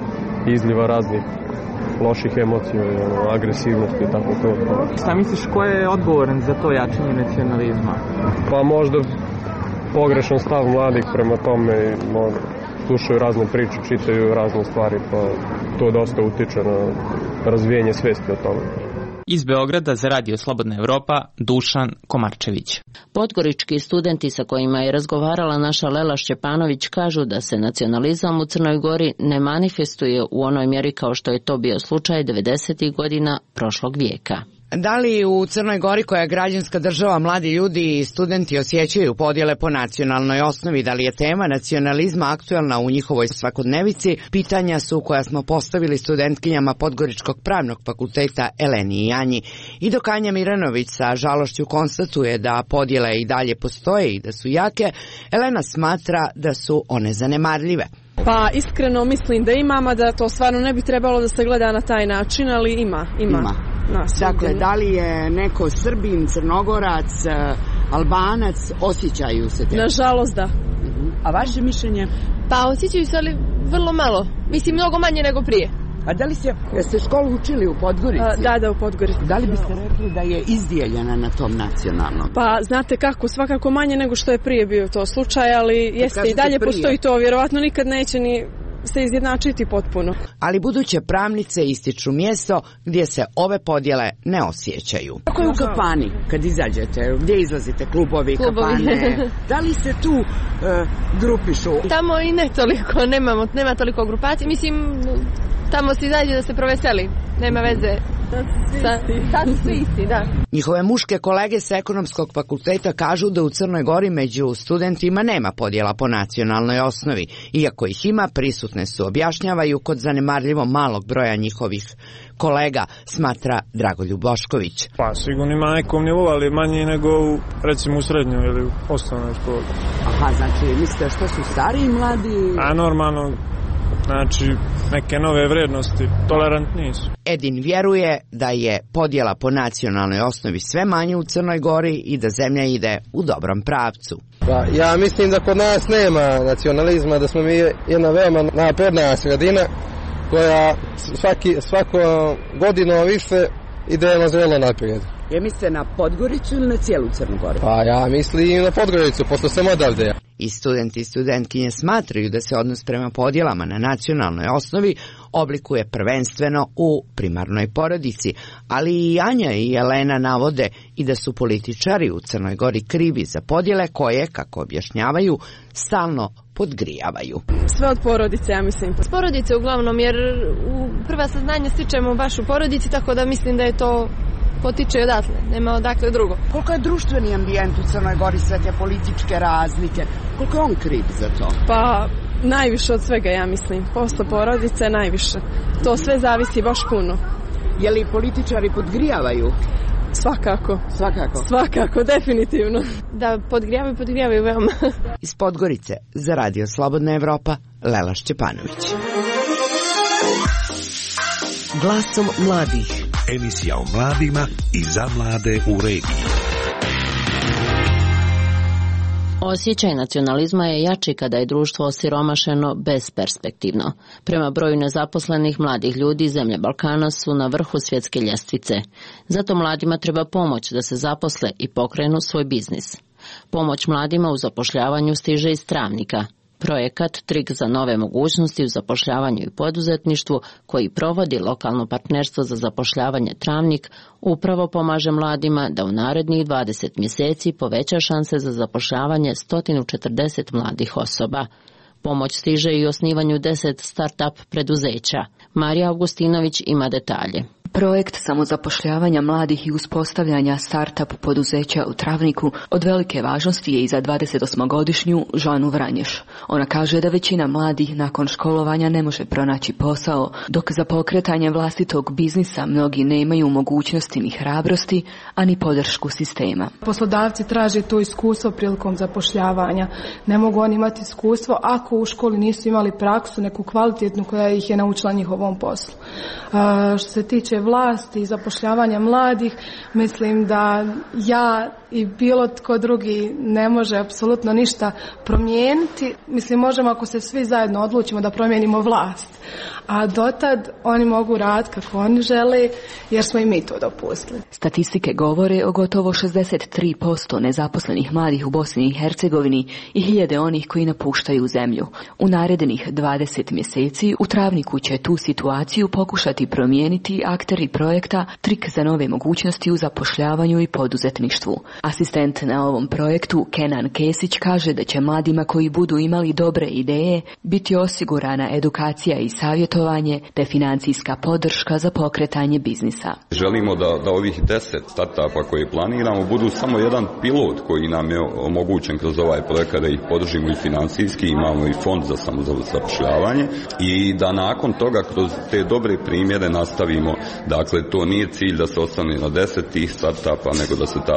izliva raznih loših emocija, agresivnosti i tako to. Šta misliš, ko je odgovoran za to jačanje nacionalizma? Pa možda pogrešan stav mladih prema tome, slušaju razne priče, čitaju razne stvari, pa to dosta utiče na razvijenje svesti o tome. Iz Beograda za Radio Slobodna Evropa, Dušan Komarčević. Podgorički studenti sa kojima je razgovarala naša Lela Šćepanović kažu da se nacionalizam u Crnoj Gori ne manifestuje u onoj mjeri kao što je to bio slučaj 90. godina prošlog vijeka. Da li u Crnoj Gori, koja je građanska država, mladi ljudi i studenti osjećaju podjele po nacionalnoj osnovi? Da li je tema nacionalizma aktuelna u njihovoj svakodnevici? Pitanja su koja smo postavili studentkinjama Podgoričkog pravnog fakulteta Eleni i Janji. I dok Anja Miranović sa žalošću konstatuje da podjele i dalje postoje i da su jake, Elena smatra da su one zanemarljive. Pa iskreno mislim da imamo, da to stvarno ne bi trebalo da se gleda na taj način, ali ima. Dakle, da li je neko Srbin, Crnogorac, Albanac, osjećaju se te? Nažalost da. A vaše mišljenje? Pa osjećaju se, ali vrlo malo. Mislim, mnogo manje nego prije. A da li jeste školu učili u Podgorici? Da, u Podgorici. Da li biste rekli da je izdijeljena na tom nacionalnom? Pa znate kako, svakako manje nego što je prije bio to slučaj, ali jeste i dalje postoji to, vjerovatno nikad neće ni se izjednačiti potpuno. Ali buduće pravnice ističu mjesto gdje se ove podjele ne osjećaju. Kako je u kafani kad izađete? Gdje izlazite? Klubovi, kafane? Da li se tu grupišu? Tamo i ne toliko, nema toliko grupacije. Mislim, tamo se izađe da se proveseli. Nema veze. Sad su svi isti, da. Njihove muške kolege s ekonomskog fakulteta kažu da u Crnoj Gori među studentima nema podjela po nacionalnoj osnovi. Iako ih ima, prisutne su, objašnjavaju, kod zanemarljivo malog broja njihovih kolega, smatra Dragoljub Bošković. Pa sigurno ima nekom nivou, ali manji nego recimo u srednjoj ili u osnovnoj školi. Aha, znači mislite što su stariji mladi? A normalno, znači neke nove vrednosti, tolerantniji su. Edin vjeruje da je podjela po nacionalnoj osnovi sve manje u Crnoj Gori i da zemlja ide u dobrom pravcu. Pa, ja mislim da kod nas nema nacionalizma, da smo mi jedna veoma napredna sredina koja svako godinu više idemo zrelo naprijed. Je mislite na Podgoricu ili na cijelu Crnu Goru? Pa ja mislim na Podgoricu, pošto sam odavde. I studenti i studentkinje smatraju da se odnos prema podjelama na nacionalnoj osnovi oblikuje prvenstveno u primarnoj porodici, ali i Anja i Jelena navode i da su političari u Crnoj Gori krivi za podjele koje, kako objašnjavaju, stalno podgrijavaju. Sve od porodice, ja mislim. S porodice uglavnom, jer prva saznanja stičemo baš u porodici, tako da mislim da je to potiče odatle, nema odakle drugo. Koliko je društveni ambijent u Crnoj Gori, sve te političke razlike, koliko je on kriv za to? Pa najviše od svega, ja mislim. Posle porodice najviše. To sve zavisi baš puno. Je li političari podgrijavaju? Svakako. Svakako? Svakako, definitivno. Da, podgrijavaju veoma. Iz Podgorice za Radio Slobodna Evropa, Lela Šćepanović. Glasom mladih. Emisija o mladima i za mlade u regiji. Osjećaj nacionalizma je jači kada je društvo osiromašeno besperspektivno. Prema broju nezaposlenih mladih ljudi, zemlje Balkana su na vrhu svjetske ljestvice. Zato mladima treba pomoć da se zaposle i pokrenu svoj biznis. Pomoć mladima u zapošljavanju stiže iz Travnika. Projekat Trik za nove mogućnosti u zapošljavanju i poduzetništvu, koji provodi lokalno partnerstvo za zapošljavanje Travnik, upravo pomaže mladima da u narednih 20 mjeseci poveća šanse za zapošljavanje 140 mladih osoba. Pomoć stiže i osnivanju 10 start-up preduzeća. Marija Augustinović ima detalje. Projekt samozapošljavanja mladih i uspostavljanja start-up poduzeća u Travniku od velike važnosti je i za 28-godišnju Žanu Vranješ. Ona kaže da većina mladih nakon školovanja ne može pronaći posao, dok za pokretanje vlastitog biznisa mnogi nemaju mogućnosti ni hrabrosti, a ni podršku sistema. Poslodavci traže to iskustvo prilikom zapošljavanja. Ne mogu oni imati iskustvo ako u školi nisu imali praksu, neku kvalitetnu koja ih je naučila njihovom poslu. Što se tiče vlasti i zapošljavanja mladih, mislim da ja i bilo tko drugi ne može apsolutno ništa promijeniti. Mislim, možemo ako se svi zajedno odlučimo da promijenimo vlast. A dotad oni mogu raditi kako oni žele, jer smo i mi to dopustili. Statistike govore o gotovo 63% nezaposlenih mladih u Bosni i Hercegovini i hiljade onih koji napuštaju zemlju. U narednih 20 mjeseci u Travniku će tu situaciju pokušati promijeniti akteri projekta Trik za nove mogućnosti u zapošljavanju i poduzetništvu. Asistent na ovom projektu Kenan Kesić kaže da će mladima koji budu imali dobre ideje biti osigurana edukacija i savjetovanje te financijska podrška za pokretanje biznisa. Želimo da ovih 10 startupa koje planiramo budu samo jedan pilot koji nam je omogućen kroz ovaj projekat, da ih podržimo i financijski, imamo i fond za samozapošljavanje i da nakon toga kroz te dobre primjere nastavimo. Dakle, to nije cilj da se ostane na 10 tih startupa, nego da se ta priča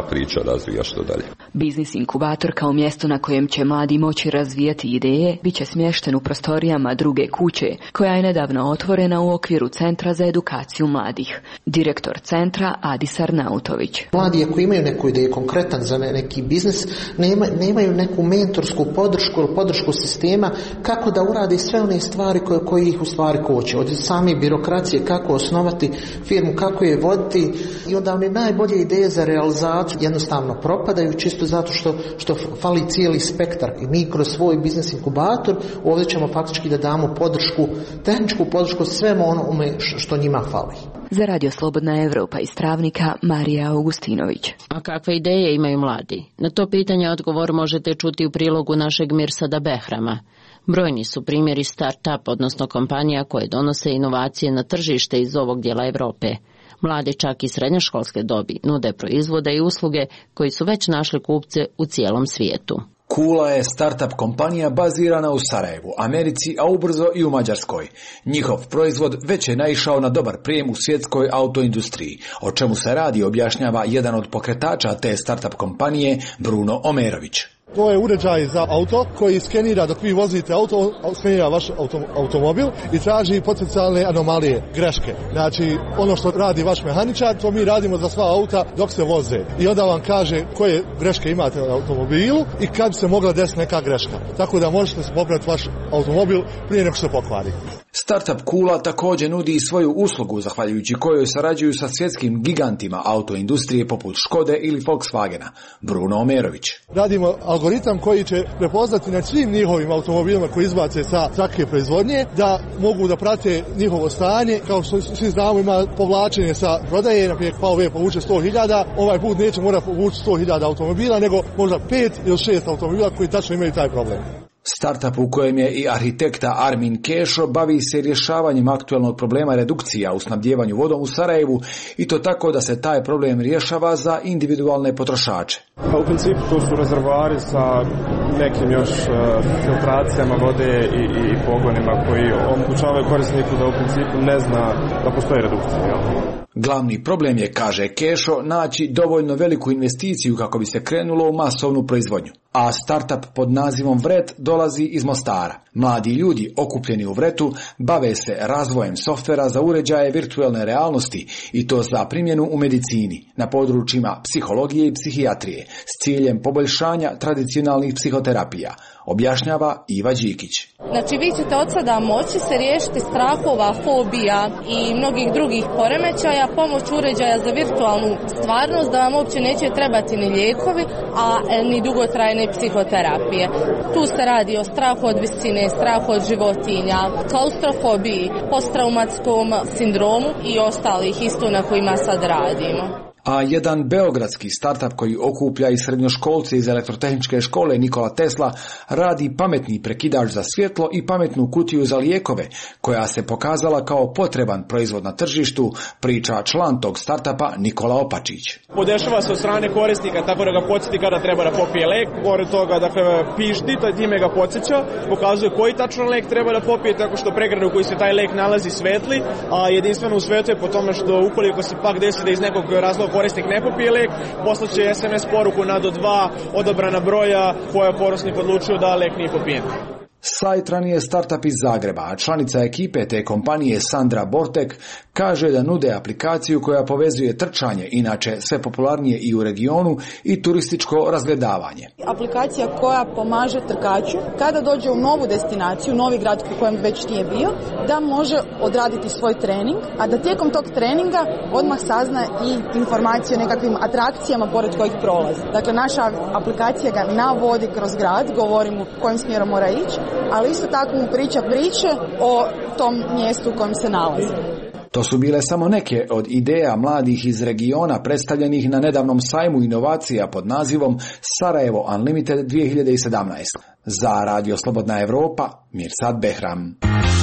razvija što dalje. Biznis inkubator kao mjesto na kojem će mladi moći razvijati ideje bit će smješten u prostorijama druge kuće, koja je nedavno otvorena u okviru Centra za edukaciju mladih. Direktor centra Adis Arnautović. Mladi ako imaju neku ideju konkretan za neki biznis, nemaju neku mentorsku podršku ili podršku sistema kako da urade sve one stvari koje ih u stvari koče. Od same birokracije, kako osnovati firmu, kako je voditi, i onda one najbolje ideje za realizaciju jednostavno propadaju čisto zato što fali cijeli spektar. I mi kroz svoj biznis inkubator ovdje ćemo faktički da damo podršku, tehničku podršku svemu onome što njima fali. Za Radio Slobodna Evropa iz Travnika, Marija Augustinović. A kakve ideje imaju mladi? Na to pitanje odgovor možete čuti u prilogu našeg Mirsada Behrama. Brojni su primjeri start-up, odnosno kompanija koje donose inovacije na tržište iz ovog dijela Evrope. Mladi čak i srednjoškolske dobi nude proizvode i usluge koji su već našli kupce u cijelom svijetu. Kula je startup kompanija bazirana u Sarajevu, Americi, a ubrzo i u Mađarskoj. Njihov proizvod već je naišao na dobar prijem u svjetskoj autoindustriji. O čemu se radi objašnjava jedan od pokretača te startup kompanije, Bruno Omerović. To je uređaj za auto koji skenira dok vi vozite auto, skenira vaš automobil i traži potencijalne anomalije, greške. Znači, ono što radi vaš mehaničar, to mi radimo za sva auta dok se voze. I onda vam kaže koje greške imate na automobilu i kad se mogla desiti neka greška. Tako da možete se popraviti vaš automobil prije nego što se pokvari. Startup Kula također nudi i svoju uslugu, zahvaljujući kojoj sarađuju sa svjetskim gigantima autoindustrije poput Škode ili Volkswagena. Bruno Omerović. Radimo algoritam koji će prepoznati na svim njihovim automobilima koji izbace sa trake proizvodnje, da mogu da prate njihovo stanje. Kao što svi znamo, ima povlačenje sa prodaje, naprijed VW povuče 100.000, ovaj put neće mora povući 100.000 automobila, nego možda 5 ili 6 automobila koji tačno imaju taj problem. Startup u kojem je i arhitekta Armin Kešo bavi se rješavanjem aktualnog problema redukcija u snabdijevanju vodom u Sarajevu, i to tako da se taj problem rješava za individualne potrošače. U principu to su rezervoari sa nekim još filtracijama vode i pogonima koji omogućavaju korisniku da u principu ne zna da postoji redukcija. Glavni problem je, kaže Kešo, naći dovoljno veliku investiciju kako bi se krenulo u masovnu proizvodnju. A startup pod nazivom Vret dolazi iz Mostara. Mladi ljudi okupljeni u Vretu bave se razvojem softvera za uređaje virtualne realnosti, i to za primjenu u medicini, na područjima psihologije i psihijatrije, s ciljem poboljšanja tradicionalnih psihoterapija, objašnjava Iva Đikić. Znači, vi ćete od sada moći se riješiti strahova, fobija i mnogih drugih poremećaja pomoć uređaja za virtualnu stvarnost, da vam uopće neće trebati ni lijekovi, a ni dugotrajne psihoterapije. Tu se radi o strahu od visine, strahu od životinja, klaustrofobiji, posttraumatskom sindromu i ostalih isto na kojima sad radimo. A jedan beogradski startup koji okuplja i srednjoškolce iz elektrotehničke škole Nikola Tesla radi pametni prekidač za svjetlo i pametnu kutiju za lijekove, koja se pokazala kao potreban proizvod na tržištu, priča član tog startupa Nikola Opačić. Podešava se od strane korisnika tako da ga podsjeti kada treba da popije lek, pored toga dakle pišti, time ga podsjeća, pokazuje koji tačno lek treba da popije tako što pregrada u kojoj se taj lek nalazi svetli, a jedinstveno u svetu je po tome što ukoliko se pak desi da iz nekog razloga korisnik ne popije lek, poslaće SMS poruku na do 2 odabrana broja koja korisnik odlučio da lek nije popijen. Sajtran je startup iz Zagreba, a članica ekipe te kompanije Sandra Bortek kaže da nude aplikaciju koja povezuje trčanje, inače sve popularnije i u regionu, i turističko razgledavanje. Aplikacija koja pomaže trkaču kada dođe u novu destinaciju, novi grad u kojem već nije bio, da može odraditi svoj trening, a da tijekom tog treninga odmah sazna i informacije o nekakvim atrakcijama pored kojih prolazi. Dakle, naša aplikacija ga navodi kroz grad, govori mu kojim smjerom mora ići, ali isto tako mu priča priče o tom mjestu u kojem se nalazi. To su bile samo neke od ideja mladih iz regiona predstavljenih na nedavnom sajmu inovacija pod nazivom Sarajevo Unlimited 2017. Za Radio Slobodna Evropa, Mirsad Behram.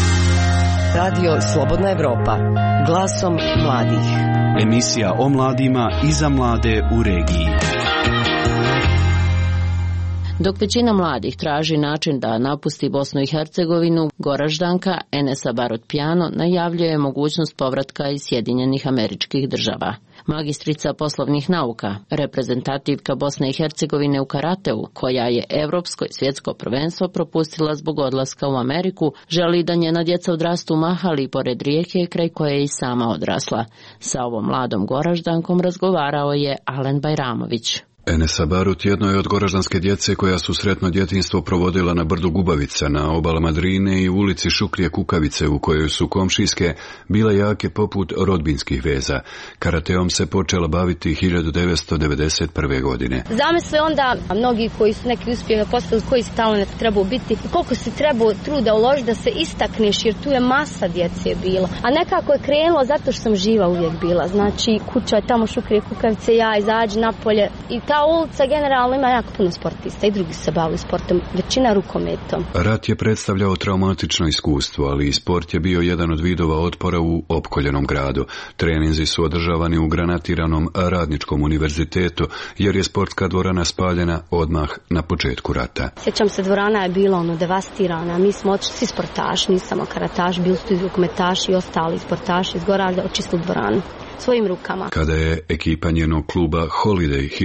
Radio Slobodna Evropa, glasom mladih. Emisija o mladima i za mlade u regiji. Dok većina mladih traži način da napusti Bosnu i Hercegovinu, Goraždanka Enesa Barot Pjano najavljuje mogućnost povratka iz Sjedinjenih Američkih Država. Magistrica poslovnih nauka, reprezentativka Bosne i Hercegovine u karateu, koja je evropsko i svjetsko prvenstvo propustila zbog odlaska u Ameriku, želi da njena djeca odrastu u Mahali pored rijeke kraj koje je i sama odrasla. Sa ovom mladom Goraždankom razgovarao je Alen Bajramović. Enesa Barut jedno je od goraždanske djece koja su sretno djetinjstvo provodila na brdu Gubavica, na obalama Drine i u ulici Šukrije Kukavice, u kojoj su komšijske bile jake poput rodbinskih veza. Karateom se počela baviti 1991. godine. Zamisli onda mnogi koji su neki uspjehe postali, koji se talent trebao biti i koliko se trebao truda uložiti da se istakneš, jer tu je masa djece bilo. A nekako je krenulo zato što sam živa uvijek bila. Znači kuća je tamo Šukrije Kukavice, ja izađi napolje i ta ulica generalno ima jako puno sportista i drugi se bavili sportom, većina rukometom. Rat je predstavljao traumatično iskustvo, ali i sport je bio jedan od vidova otpora u opkoljenom gradu. Treninzi su održavani u granatiranom Radničkom univerzitetu, jer je sportska dvorana spaljena odmah na početku rata. Sjećam se, dvorana je bila devastirana, mi smo otišli svi sportaši, nisam karataš, bili su i rukometaši i ostali sportaši iz Goražda, očistili dvoranu svojim rukama. Kada je ekipa njenog kluba Holiday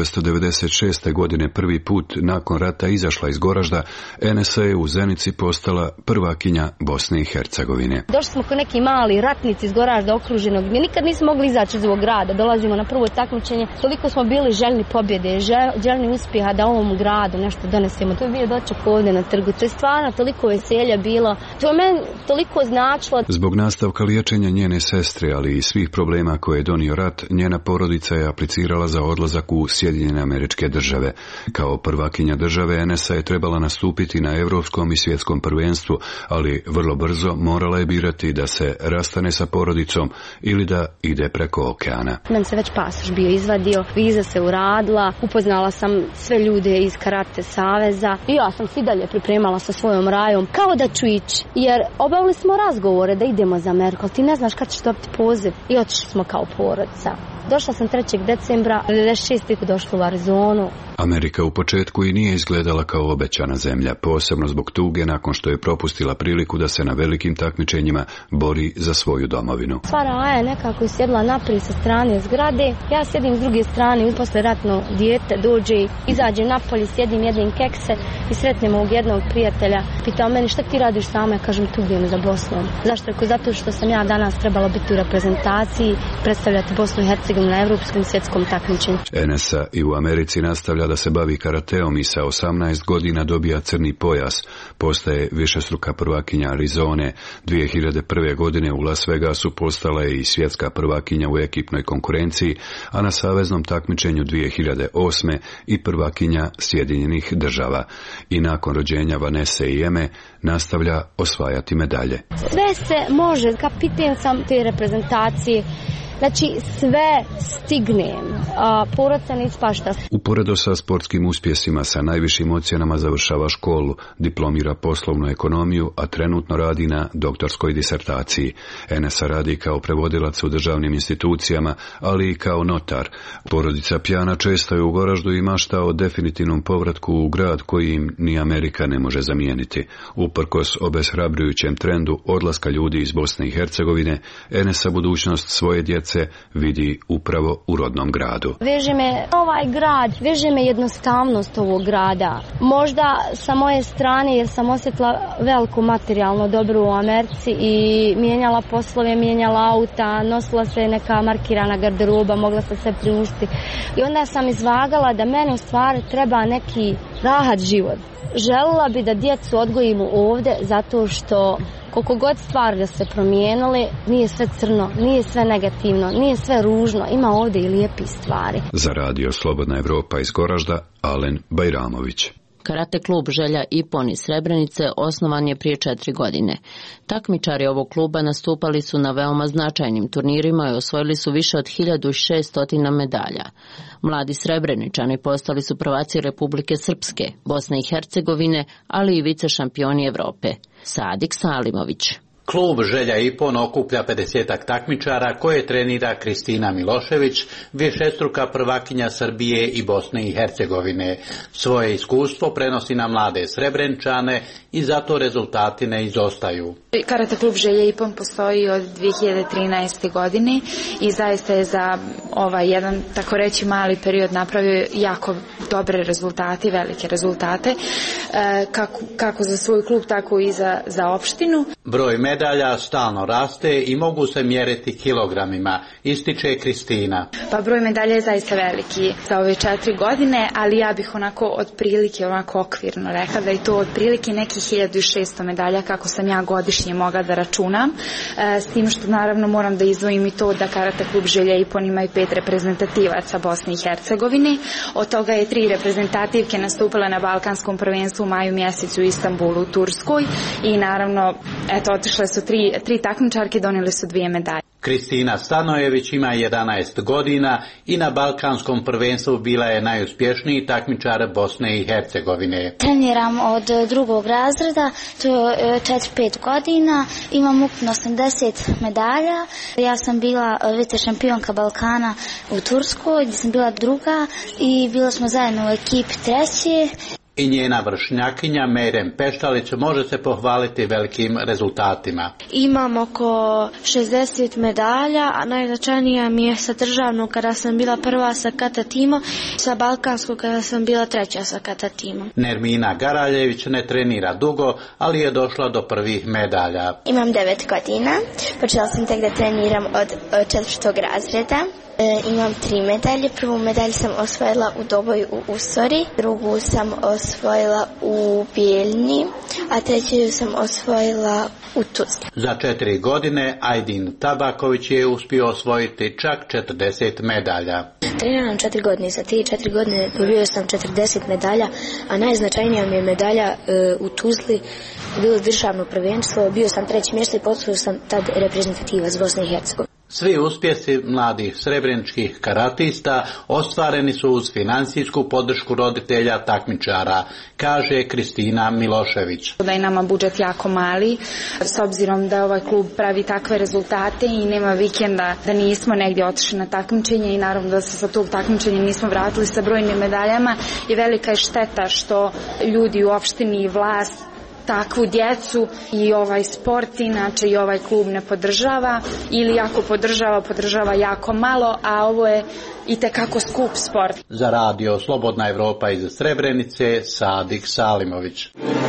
1996. godine prvi put nakon rata izašla iz Goražda, Enesa je u Zenici postala prvakinja Bosne i Hercegovine. Došli smo kao neki mali ratnici iz Goražda okruženog. Mi nikad nismo mogli izaći iz ovog grada. Dolazimo na prvo takmičenje. Toliko smo bili željni pobjede, željni uspjeha da ovom gradu nešto donesemo. To je bio doček ovdje na trgu. To je stvarno toliko veselja bilo. To je meni toliko značilo. Zbog nastavka liječenja njene sestre, ali i svih problema koje je donio rat, njena porodica je aplicirala za odlazak u Sjedinjene Američke Države. Kao prvakinja države, Enesa je trebala nastupiti na evropskom i svjetskom prvenstvu, ali vrlo brzo morala je birati da se rastane sa porodicom ili da ide preko okeana. Meni se već pasoš bio izvadio, viza se uradila, upoznala sam sve ljude iz Karate saveza i ja sam si dalje pripremala sa svojom rajom kao da ću ići, jer obavili smo razgovore da idemo za Ameriku, ali ti ne znaš kad ćeš dobiti poziv i otišli smo kao porodica. Došla sam 3. decembra 1996. došla u Arizonu. Amerika u početku i nije izgledala kao obećana zemlja, posebno zbog tuge nakon što je propustila priliku da se na velikim takmičenjima bori za svoju domovinu. Sva raja je nekako sjedila naprijed sa strane zgrade, ja sjedim s druge strane, posle ratno dijete dođe, izađe napolje, sjedim, jedem kekse i sretnemo ovog jednog prijatelja. Pitao meni, šta ti radiš sama? Kažem, tugujem za Bosnom. Zašto? Zato što sam ja danas trebala biti u reprezentaciji, predstavljati Bosnu i Hercegovinu na evropskom svjetskom takmičenju. Enesa i u Americi nastavlja da se bavi karateom i sa 18 godina dobija crni pojas. Postaje višestruka prvakinja Arizone. 2001. godine u Las Vegasu postala je i svjetska prvakinja u ekipnoj konkurenciji, a na saveznom takmičenju 2008. i prvakinja Sjedinjenih Država. I nakon rođenja Vanese i Eme nastavlja osvajati medalje. Sve se može, kapiten sam te reprezentacije. Znači, sve stignem, porodica ne ispašta. Uporedo sa sportskim uspjesima, sa najvišim ocjenama završava školu, diplomira poslovnu ekonomiju, a trenutno radi na doktorskoj disertaciji. Enesa radi kao prevodilac u državnim institucijama, ali i kao notar. Porodica Pjana često je u Goraždu i mašta o definitivnom povratku u grad koji im ni Amerika ne može zamijeniti. Uprkos obeshrabrujućem trendu odlaska ljudi iz Bosne i Hercegovine, Enesa budućnost svoje djece vidi upravo u rodnom gradu. Veže me ovaj grad, veže me jednostavnost ovog grada. Možda sa moje strane, jer sam osjetila veliko materijalno dobro u Americi i mijenjala poslove, mijenjala auta, nosila se neka markirana garderoba, mogla sam se priuštiti. I onda sam izvagala da meni u stvari treba neki rahat život. Željela bi da djecu odgojimo ovdje zato što koliko god stvari da se promijenili, nije sve crno, nije sve negativno, nije sve ružno, ima ovdje i lijepi stvari. Za radio Slobodna Evropa iz Goražda, Alen Bajramović. Karate klub Želja Ipon iz Srebrenice osnovan je prije 4 godine. Takmičari ovog kluba nastupali su na veoma značajnim turnirima i osvojili su više od 1600 medalja. Mladi Srebreničani postali su prvaci Republike Srpske, Bosne i Hercegovine, ali i vice šampioni Evrope. Sadik Salimović. Klub Želja Ipon okuplja 50-ak takmičara koje trenira Kristina Milošević, višestruka prvakinja Srbije i Bosne i Hercegovine. Svoje iskustvo prenosi na mlade Srebrenčane i zato rezultati ne izostaju. Karate klub Želja Ipon postoji od 2013. godine i zaista je za ovaj jedan, tako reći, mali period napravio jako dobre rezultate, velike rezultate, kako za svoj klub, tako i za opštinu. Broj medalja stalno raste i mogu se mjeriti kilogramima, ističe Kristina. Pa broj medalja je zaista veliki za ove 4 godine, ali ja bih otprilike okvirno rekla da je to otprilike nekih 1600 medalja kako sam ja godišnje mogla da računam, s tim što naravno moram da izdvojim i to da Karate klub Želja Ipon ima i 5 reprezentativaca Bosne i Hercegovine, od toga je 3 reprezentativke nastupile na Balkanskom prvenstvu u maju mjesecu u Istanbulu u Turskoj i naravno otišle su 3 takmičarke, donijeli su 2 medalje. Kristina Stanojević ima 11 godina i na Balkanskom prvenstvu bila je najuspješniji takmičar Bosne i Hercegovine. Treniram od 2. razreda, to je 4-5 godina, imam ukupno 80 medalja. Ja sam bila vice šampionka Balkana u Turskoj, gdje sam bila 2. i bila smo zajedno u ekipi 3. I njena vršnjakinja Merem Peštalić može se pohvaliti velikim rezultatima. Imam oko 60 medalja, a najznačajnija mi je sa državnog kada sam bila 1. sa kata timom, sa balkanskog kada sam bila 3. sa kata timom. Nermina Garaljević ne trenira dugo, ali je došla do prvih medalja. Imam 9 godina, počela sam tek da treniram od 4. razreda. Imam 3 medalje. Prvu medalju sam osvojila u Doboju u Usori, drugu sam osvojila u Bijeljni, a 3. sam osvojila u Tuzli. Za 4 godine Ajdin Tabaković je uspio osvojiti čak 40 medalja. Treniram 4 godine, za te 4 godine dobio sam 40 medalja, a najznačajnija mi je medalja u Tuzli, bilo državno prvenstvo, bio sam 3. mjesto i postao sam tad reprezentativac Bosne i Hercegovine. Svi uspjesi mladih srebreničkih karatista ostvareni su uz financijsku podršku roditelja takmičara, kaže Kristina Milošević. Da je nama budžet jako mali, s obzirom da ovaj klub pravi takve rezultate i nema vikenda da nismo negdje otišli na takmičenje i naravno da se sa tog takmičenja nismo vratili sa brojnim medaljama i velika je šteta što ljudi u opštini i vlast takvu djecu i ovaj sport inače i ovaj klub ne podržava ili ako podržava jako malo, a ovo je itekako skup sport. Za radio Slobodna Evropa iz Srebrenice, Sadik Salimović.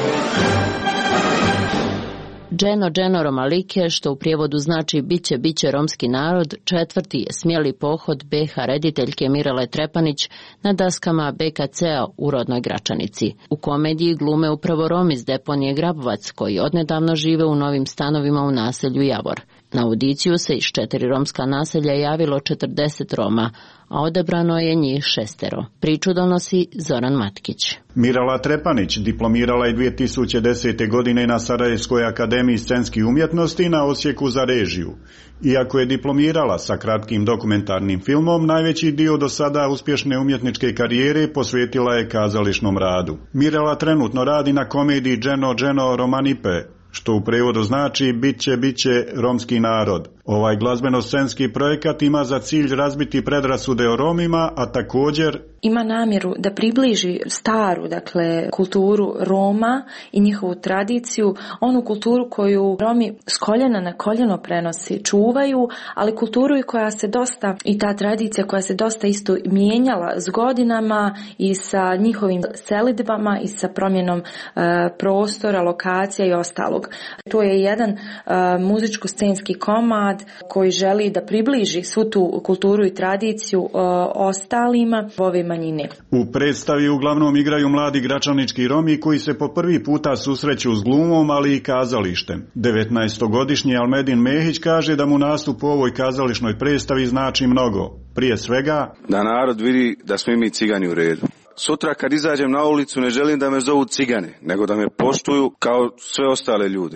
Dženo Romalike, što u prijevodu znači biće romski narod, 4. je smjeli pohod BH rediteljke Mirele Trepanić na daskama BKC-a u rodnoj Gračanici. U komediji glume upravo Romi iz deponije Grabovac, koji odnedavno žive u novim stanovima u naselju Javor. Na audiciju se iz 4 romska naselja javilo 40 Roma, a odabrano je njih 6. Priču donosi Zoran Matkić. Mirela Trepanić diplomirala je 2010. godine na Sarajevskoj akademiji scenskih umjetnosti na odsjeku za režiju. Iako je diplomirala sa kratkim dokumentarnim filmom, najveći dio do sada uspješne umjetničke karijere posvetila je kazališnom radu. Mirela trenutno radi na komediji Dženo Romanipe, što u prevodu znači bit će romski narod. Ovaj glazbeno-scenski projekat ima za cilj razbiti predrasude o Romima, a također ima namjeru da približi staru, kulturu Roma i njihovu tradiciju, onu kulturu koju Romi s koljena na koljeno prenosi, čuvaju, ali kulturu i ta tradicija koja se dosta isto mijenjala s godinama i sa njihovim selidbama i sa promjenom prostora, lokacija i ostalog. To je jedan muzičko-scenski komad koji želi da približi svu tu kulturu i tradiciju ostalima ove manjine. U predstavi uglavnom igraju mladi gračanički Romi koji se po prvi puta susreću s glumom, ali i kazalištem. 19-godišnji Almedin Mehić kaže da mu nastup u ovoj kazališnoj predstavi znači mnogo. Prije svega da narod vidi da smo mi cigani u redu. Sutra kad izađem na ulicu ne želim da me zovu cigane, nego da me poštuju kao sve ostale ljude.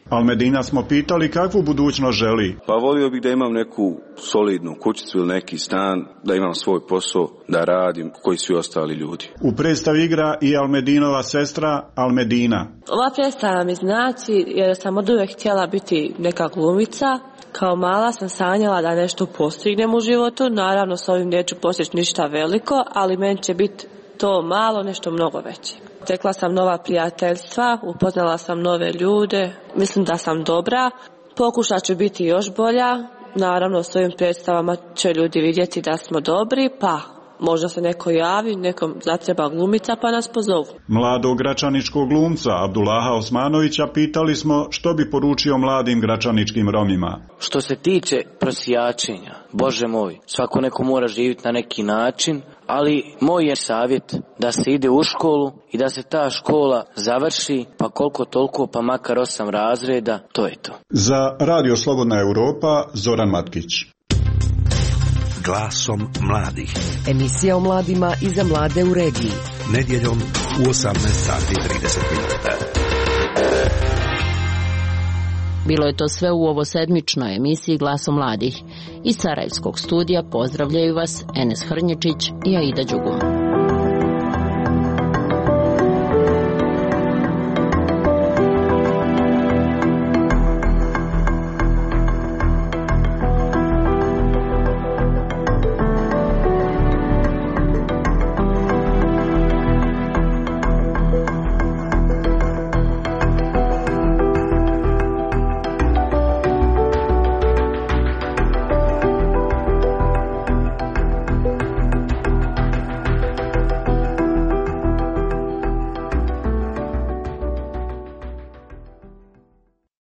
Almedina smo pitali kakvu budućnost želi. Pa volio bih da imam neku solidnu kućicu ili neki stan, da imam svoj posao, da radim koji svi ostali ljudi. U predstavi igra i Almedinova sestra Almedina. Ova predstava mi znači jer sam od uvek htjela biti neka glumica. Kao mala sam sanjala da nešto postignem u životu, naravno s ovim neću postići ništa veliko, ali meni će biti to malo nešto mnogo veće. Stekla sam nova prijateljstva, upoznala sam nove ljude, mislim da sam dobra, pokušat ću biti još bolja, naravno s ovim predstavama će ljudi vidjeti da smo dobri, pa možda se neko javi, nekom zatreba glumica pa nas pozovu. Mladog gračaničkog glumca Abdullaha Osmanovića pitali smo što bi poručio mladim gračaničkim Romima. Što se tiče prosjačenja, Bože moj, svako neko mora živjeti na neki način, ali moj je savjet da se ide u školu i da se ta škola završi, pa koliko toliko, pa makar 8 razreda, to je to. Za Radio Slobodna Europa, Zoran Matkić. Glasom mladih. Emisija o mladima i za mlade u regiji. Nedjeljom u 18:30. Bilo je to sve u ovo sedmičnoj emisiji Glasom mladih. Iz Sarajevskog studija pozdravljaju vas Enes Hrnječić i Aida Đugum.